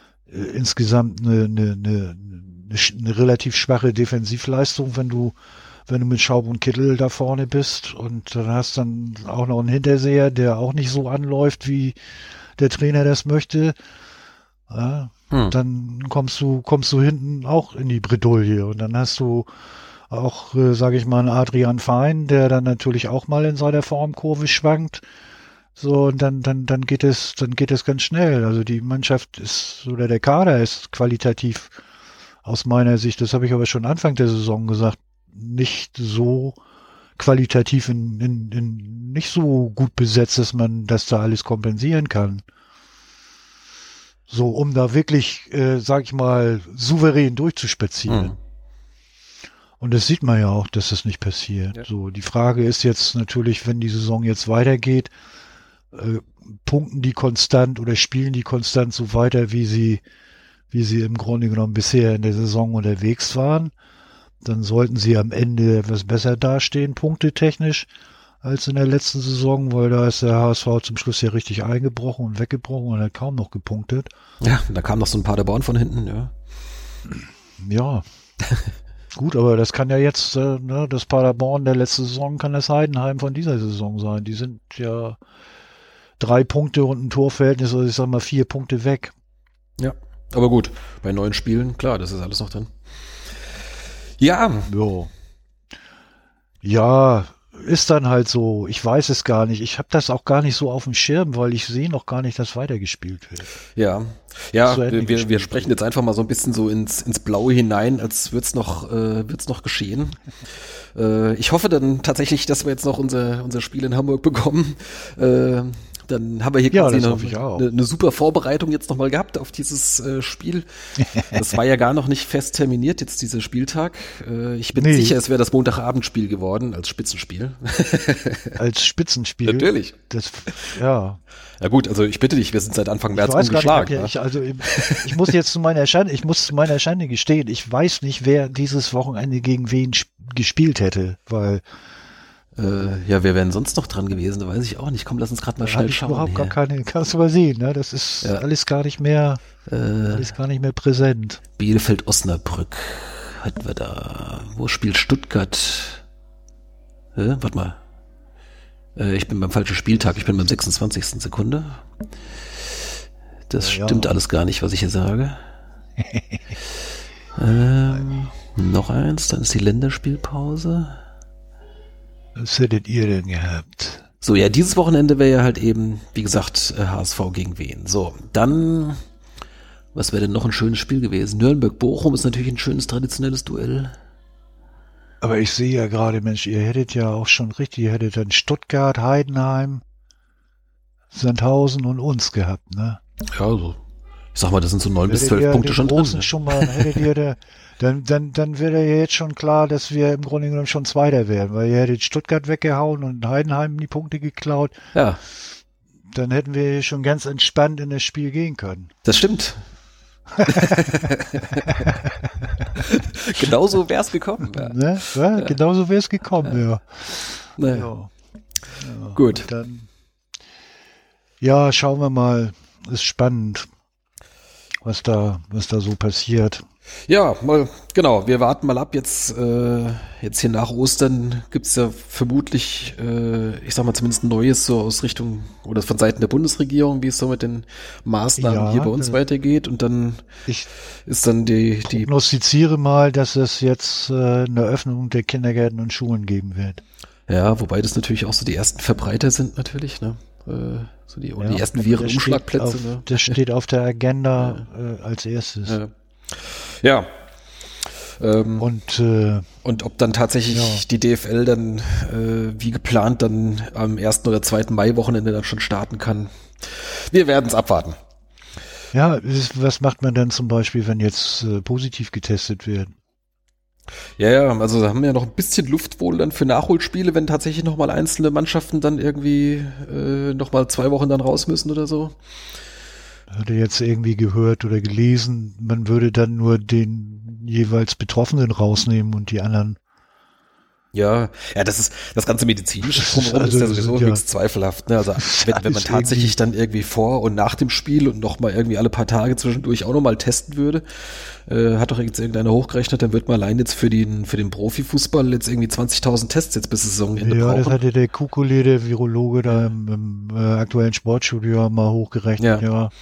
insgesamt eine relativ schwache Defensivleistung, wenn du wenn du mit Schaub und Kittel da vorne bist und dann hast dann auch noch einen Hinterseher, der auch nicht so anläuft, wie der Trainer das möchte, ja, dann kommst du hinten auch in die Bredouille und dann hast du auch, sage ich mal, einen Adrian Fein, der dann natürlich auch mal in seiner Formkurve schwankt. So, und dann geht es ganz schnell. Also die Mannschaft ist, oder der Kader ist qualitativ aus meiner Sicht, das habe ich aber schon Anfang der Saison gesagt, nicht so qualitativ nicht so gut besetzt, dass man das da alles kompensieren kann. So, um da wirklich, sag ich mal, souverän durchzuspazieren. Und das sieht man ja auch, dass das nicht passiert. Ja. So, die Frage ist jetzt natürlich, wenn die Saison jetzt weitergeht, punkten die konstant oder spielen die konstant so weiter, wie sie im Grunde genommen bisher in der Saison unterwegs waren, dann sollten sie am Ende etwas besser dastehen, punktetechnisch, als in der letzten Saison, weil da ist der HSV zum Schluss ja richtig eingebrochen und weggebrochen und hat kaum noch gepunktet. Ja, da kam noch so ein Paderborn von hinten, ja. Ja. Gut, aber das kann ja jetzt, das Paderborn der letzten Saison kann das Heidenheim von dieser Saison sein. Die sind ja 3 Punkte und ein Torverhältnis, also ich sag mal 4 Punkte weg. Ja, aber gut, bei 9 Spielen, klar, das ist alles noch drin. Ja. Ja, ist dann halt so. Ich weiß es gar nicht. Ich habe das auch gar nicht so auf dem Schirm, weil ich sehe noch gar nicht, dass weitergespielt wird. Ja, wir sprechen jetzt einfach mal so ein bisschen so ins Blaue hinein, als wird's noch geschehen. Ich hoffe dann tatsächlich, dass wir jetzt noch unser Spiel in Hamburg bekommen. Dann haben wir hier quasi eine super Vorbereitung jetzt nochmal gehabt auf dieses Spiel. Das war ja gar noch nicht fest terminiert, jetzt dieser Spieltag. Ich bin sicher, es wäre das Montagabendspiel geworden, als Spitzenspiel. Als Spitzenspiel? Natürlich. Ja gut, also ich bitte dich, wir sind seit Anfang März ungeschlagen. Ich muss jetzt zu meiner Schande gestehen, ich weiß nicht, wer dieses Wochenende gegen wen gespielt hätte, weil wer wären sonst noch dran gewesen? Da weiß ich auch nicht. Komm, lass uns gerade mal schnell schauen. Überhaupt gar keine, kannst du mal sehen, ne? Das ist alles gar nicht mehr präsent. Bielefeld-Osnabrück hatten wir da. Wo spielt Stuttgart? Warte mal. Ich bin beim falschen Spieltag. Ich bin beim 26. Sekunde. Das stimmt alles gar nicht, was ich hier sage. Noch eins, dann ist die Länderspielpause. Was hättet ihr denn gehabt? So, ja, dieses Wochenende wäre ja halt eben, wie gesagt, HSV gegen wen. So, dann, was wäre denn noch ein schönes Spiel gewesen? Nürnberg-Bochum ist natürlich ein schönes traditionelles Duell. Aber ich sehe ja gerade, Mensch, ihr hättet ja auch schon richtig, ihr hättet dann Stuttgart, Heidenheim, Sandhausen und uns gehabt, ne? Ja, also, ich sag mal, das sind so 9 bis 12 Punkte schon drin. Schon mal, hättet ihr dann wäre ja jetzt schon klar, dass wir im Grunde genommen schon Zweiter wären, weil ihr hättet Stuttgart weggehauen und Heidenheim die Punkte geklaut. Ja. Dann hätten wir schon ganz entspannt in das Spiel gehen können. Das stimmt. Genauso wäre es gekommen. Ja. Ne? Ja, genauso wäre es gekommen, ja. Naja. Gut. Dann, ja, schauen wir mal. Ist spannend, was da so passiert. Ja, mal genau, wir warten mal ab. Jetzt hier nach Ostern gibt's ja vermutlich, ich sag mal zumindest Neues so aus Richtung oder von Seiten der Bundesregierung, wie es so mit den Maßnahmen hier bei uns weitergeht. Und dann ist dann die prognostiziere mal, dass es jetzt eine Öffnung der Kindergärten und Schulen geben wird. Ja, wobei das natürlich auch so die ersten Verbreiter sind natürlich, ne? So die ersten Virenumschlagplätze. Das steht auf der Agenda als erstes. Ja. Und ob dann tatsächlich die DFL dann wie geplant dann am 1. oder 2. Mai-Wochenende dann schon starten kann. Wir werden es abwarten. Ja, was macht man dann zum Beispiel, wenn jetzt positiv getestet wird? Ja, also da haben wir ja noch ein bisschen Luft wohl dann für Nachholspiele, wenn tatsächlich nochmal einzelne Mannschaften dann irgendwie nochmal 2 Wochen dann raus müssen oder so. Hatte jetzt irgendwie gehört oder gelesen, man würde dann nur den jeweils Betroffenen rausnehmen und die anderen Ja, das ganze medizinische Drumherum Also, ist ja sowieso ja. höchst zweifelhaft. Ne? Also wenn man tatsächlich dann irgendwie vor und nach dem Spiel und nochmal irgendwie alle paar Tage zwischendurch auch nochmal testen würde, hat doch jetzt irgendeiner hochgerechnet, dann wird man allein jetzt für den Profifußball jetzt irgendwie 20.000 Tests jetzt bis Saisonende Ja, brauchen. das hatte der Kukule, der Virologe da im aktuellen Sportstudio mal hochgerechnet, ja.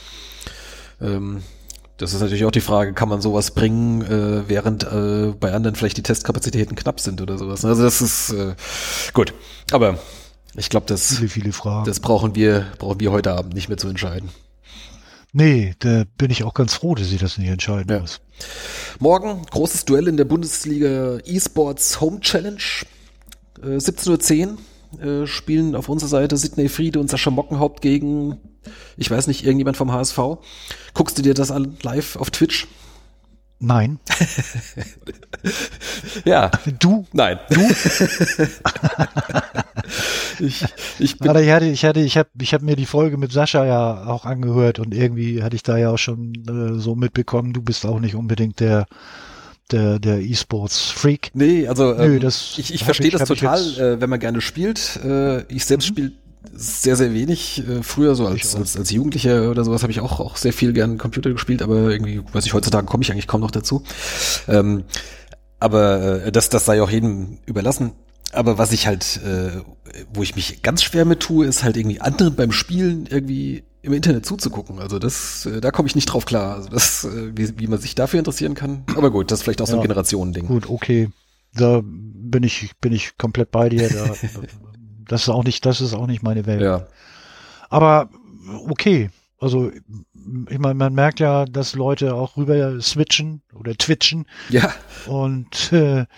Das ist natürlich auch die Frage, kann man sowas bringen, während bei anderen vielleicht die Testkapazitäten knapp sind oder sowas. Also das ist gut. Aber ich glaube, Viele Fragen. das brauchen wir heute Abend nicht mehr zu entscheiden. Nee, da bin ich auch ganz froh, dass ich das nicht entscheiden muss. Morgen großes Duell in der Bundesliga eSports Home Challenge. 17:10 Uhr spielen auf unserer Seite Sidney Friede und Sascha Mockenhaupt gegen, ich weiß nicht, irgendjemand vom HSV. Guckst du dir das an live auf Twitch? Nein. Ja. Du? Nein. Du? Ich bin, Ich habe mir die Folge mit Sascha ja auch angehört und irgendwie hatte ich da ja auch schon so mitbekommen, du bist auch nicht unbedingt der E-Sports-Freak. nee, also ich verstehe das hab ich total, jetzt- wenn man gerne spielt. Ich selbst spiele sehr, sehr wenig. Früher so als Jugendlicher oder sowas habe ich auch sehr viel gern Computer gespielt, aber irgendwie, weiß ich, heutzutage komme ich eigentlich kaum noch dazu. Aber das sei auch jedem überlassen. Aber was ich halt, wo ich mich ganz schwer mit tue, ist halt irgendwie anderen beim Spielen irgendwie im Internet zuzugucken. Also da komme ich nicht drauf klar. Also wie man sich dafür interessieren kann. Aber gut, das ist vielleicht auch so ein Generationending. Gut, okay. Da bin ich komplett bei dir. Das ist auch nicht meine Welt. Ja. Aber okay. Also ich meine, man merkt ja, dass Leute auch rüber switchen oder twitchen Ja. und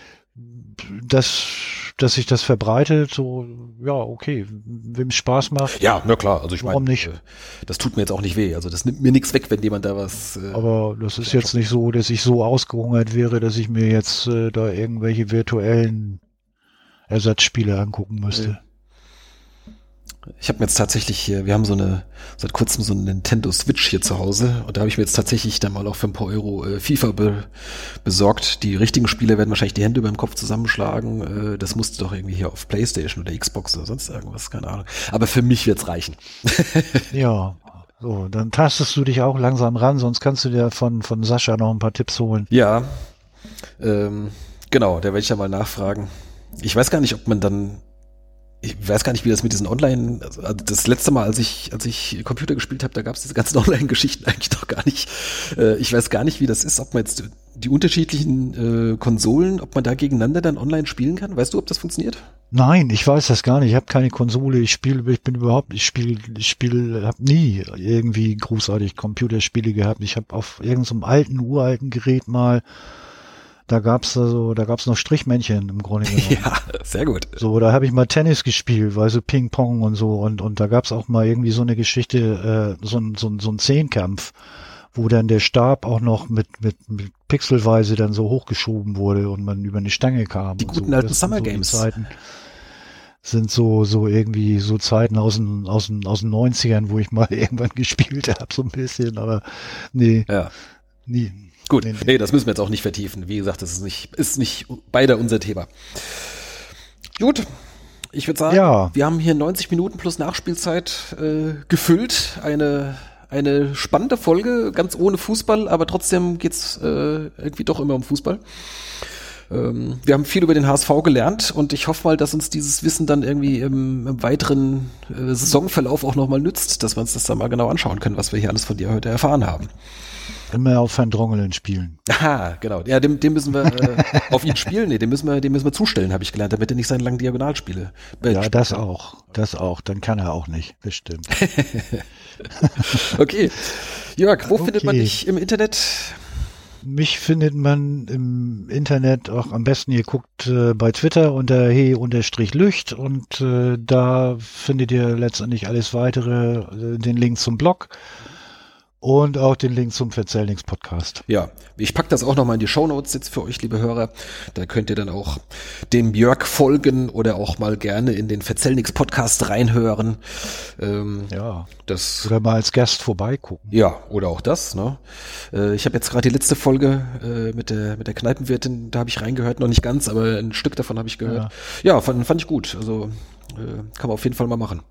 dass sich das verbreitet, so, ja, okay, wem Spaß macht. Ja, na klar, also ich Warum meine, nicht? Das tut mir jetzt auch nicht weh. Also das nimmt mir nichts weg, wenn jemand da was. Aber das ist jetzt nicht so, dass ich so ausgehungert wäre, dass ich mir jetzt da irgendwelche virtuellen Ersatzspiele angucken müsste. Ich habe mir jetzt tatsächlich wir haben seit kurzem so eine Nintendo Switch hier zu Hause und da habe ich mir jetzt tatsächlich dann mal auch für ein paar Euro FIFA besorgt. Die richtigen Spieler werden wahrscheinlich die Hände über dem Kopf zusammenschlagen. Das musste doch irgendwie hier auf PlayStation oder Xbox oder sonst irgendwas, keine Ahnung. Aber für mich wird's reichen. Ja, so, dann tastest du dich auch langsam ran, sonst kannst du dir von Sascha noch ein paar Tipps holen. Ja, genau, da werde ich ja mal nachfragen. Ich weiß gar nicht, ich weiß gar nicht, wie das mit diesen Online, also das letzte Mal, als ich Computer gespielt habe, da gab es diese ganzen Online-Geschichten eigentlich noch gar nicht. Ich weiß gar nicht, wie das ist, ob man jetzt die unterschiedlichen Konsolen, ob man da gegeneinander dann online spielen kann. Weißt du, ob das funktioniert? Nein, ich weiß das gar nicht. Ich habe keine Konsole. Ich habe nie irgendwie großartig Computerspiele gehabt. Ich habe auf irgendeinem uralten Gerät mal, da gab's noch Strichmännchen im Grunde genommen. Ja, sehr gut. So, da habe ich mal Tennis gespielt, weil so Ping-Pong und so und da gab's auch mal irgendwie so eine Geschichte, so ein Zehnkampf, wo dann der Stab auch noch mit pixelweise dann so hochgeschoben wurde und man über eine Stange kam. Die und guten so. alten Das Summer sind so Games. Die Zeiten, sind so irgendwie so Zeiten aus den 90ern, wo ich mal irgendwann gespielt habe, so ein bisschen, aber nee, Ja. nie. Gut, nee, das müssen wir jetzt auch nicht vertiefen. Wie gesagt, das ist nicht beide unser Thema. Gut, ich würde sagen, Ja. wir haben hier 90 Minuten plus Nachspielzeit gefüllt. Eine spannende Folge, ganz ohne Fußball, aber trotzdem geht's irgendwie doch immer um Fußball. Wir haben viel über den HSV gelernt und ich hoffe mal, dass uns dieses Wissen dann irgendwie im weiteren Saisonverlauf auch nochmal nützt, dass wir uns das dann mal genau anschauen können, was wir hier alles von dir heute erfahren haben. Immer auf Van Drongelen spielen. Aha, genau. Ja, dem müssen wir auf ihn spielen. Nee, dem müssen wir zustellen, habe ich gelernt, damit er nicht seine langen Diagonalspiele. Ja, das auch. Dann kann er auch nicht. Das stimmt. Okay. Jörg, wo findet man Okay. dich im Internet? Mich findet man im Internet auch am besten, ihr guckt bei Twitter unter he_lücht und da findet ihr letztendlich alles weitere, den Link zum Blog. Und auch den Link zum Verzellnix-Podcast. Ja, ich pack das auch nochmal in die Shownotes jetzt für euch, liebe Hörer. Da könnt ihr dann auch dem Jörg folgen oder auch mal gerne in den Verzellnix-Podcast reinhören. Ja. Das, oder mal als Gast vorbeigucken. Ja, oder auch das. Ne? Ich habe jetzt gerade die letzte Folge mit der Kneipenwirtin, da habe ich reingehört, noch nicht ganz, aber ein Stück davon habe ich gehört. Ja, fand ich gut. Also kann man auf jeden Fall mal machen.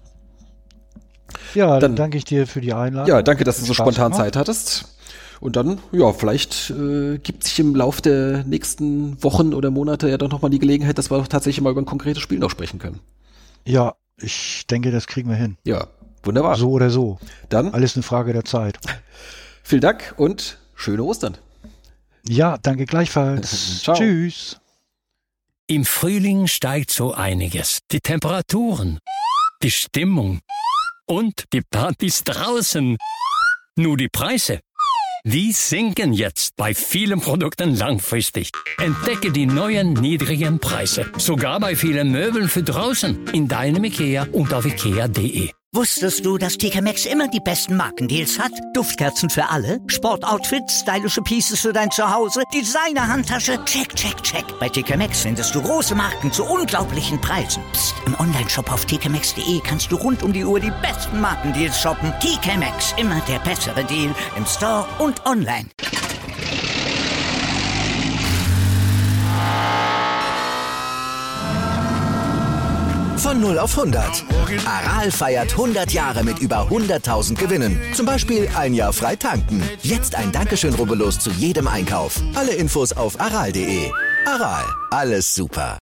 Ja, dann danke ich dir für die Einladung. Ja, danke, dass du so spontan Zeit hattest. Und dann, ja, vielleicht gibt sich im Lauf der nächsten Wochen oder Monate ja doch nochmal die Gelegenheit, dass wir doch tatsächlich mal über ein konkretes Spiel noch sprechen können. Ja, ich denke, das kriegen wir hin. Ja, wunderbar. So oder so. Dann alles eine Frage der Zeit. Vielen Dank und schöne Ostern. Ja, danke gleichfalls. Ciao. Tschüss. Im Frühling steigt so einiges. Die Temperaturen, die Stimmung und die Partys draußen. Nur die Preise, die sinken jetzt bei vielen Produkten langfristig. Entdecke die neuen niedrigen Preise. Sogar bei vielen Möbeln für draußen. In deinem IKEA und auf ikea.de. Wusstest du, dass TK Maxx immer die besten Markendeals hat? Duftkerzen für alle, Sportoutfits, stylische Pieces für dein Zuhause, Designer-Handtasche, check, check, check. Bei TK Maxx findest du große Marken zu unglaublichen Preisen. Psst. Im Onlineshop auf tkmaxx.de kannst du rund um die Uhr die besten Markendeals shoppen. TK Maxx, immer der bessere Deal im Store und online. Von 0 auf 100. Aral feiert 100 Jahre mit über 100.000 Gewinnen. Zum Beispiel ein Jahr frei tanken. Jetzt ein Dankeschön, rubbellos zu jedem Einkauf. Alle Infos auf aral.de. Aral, alles super.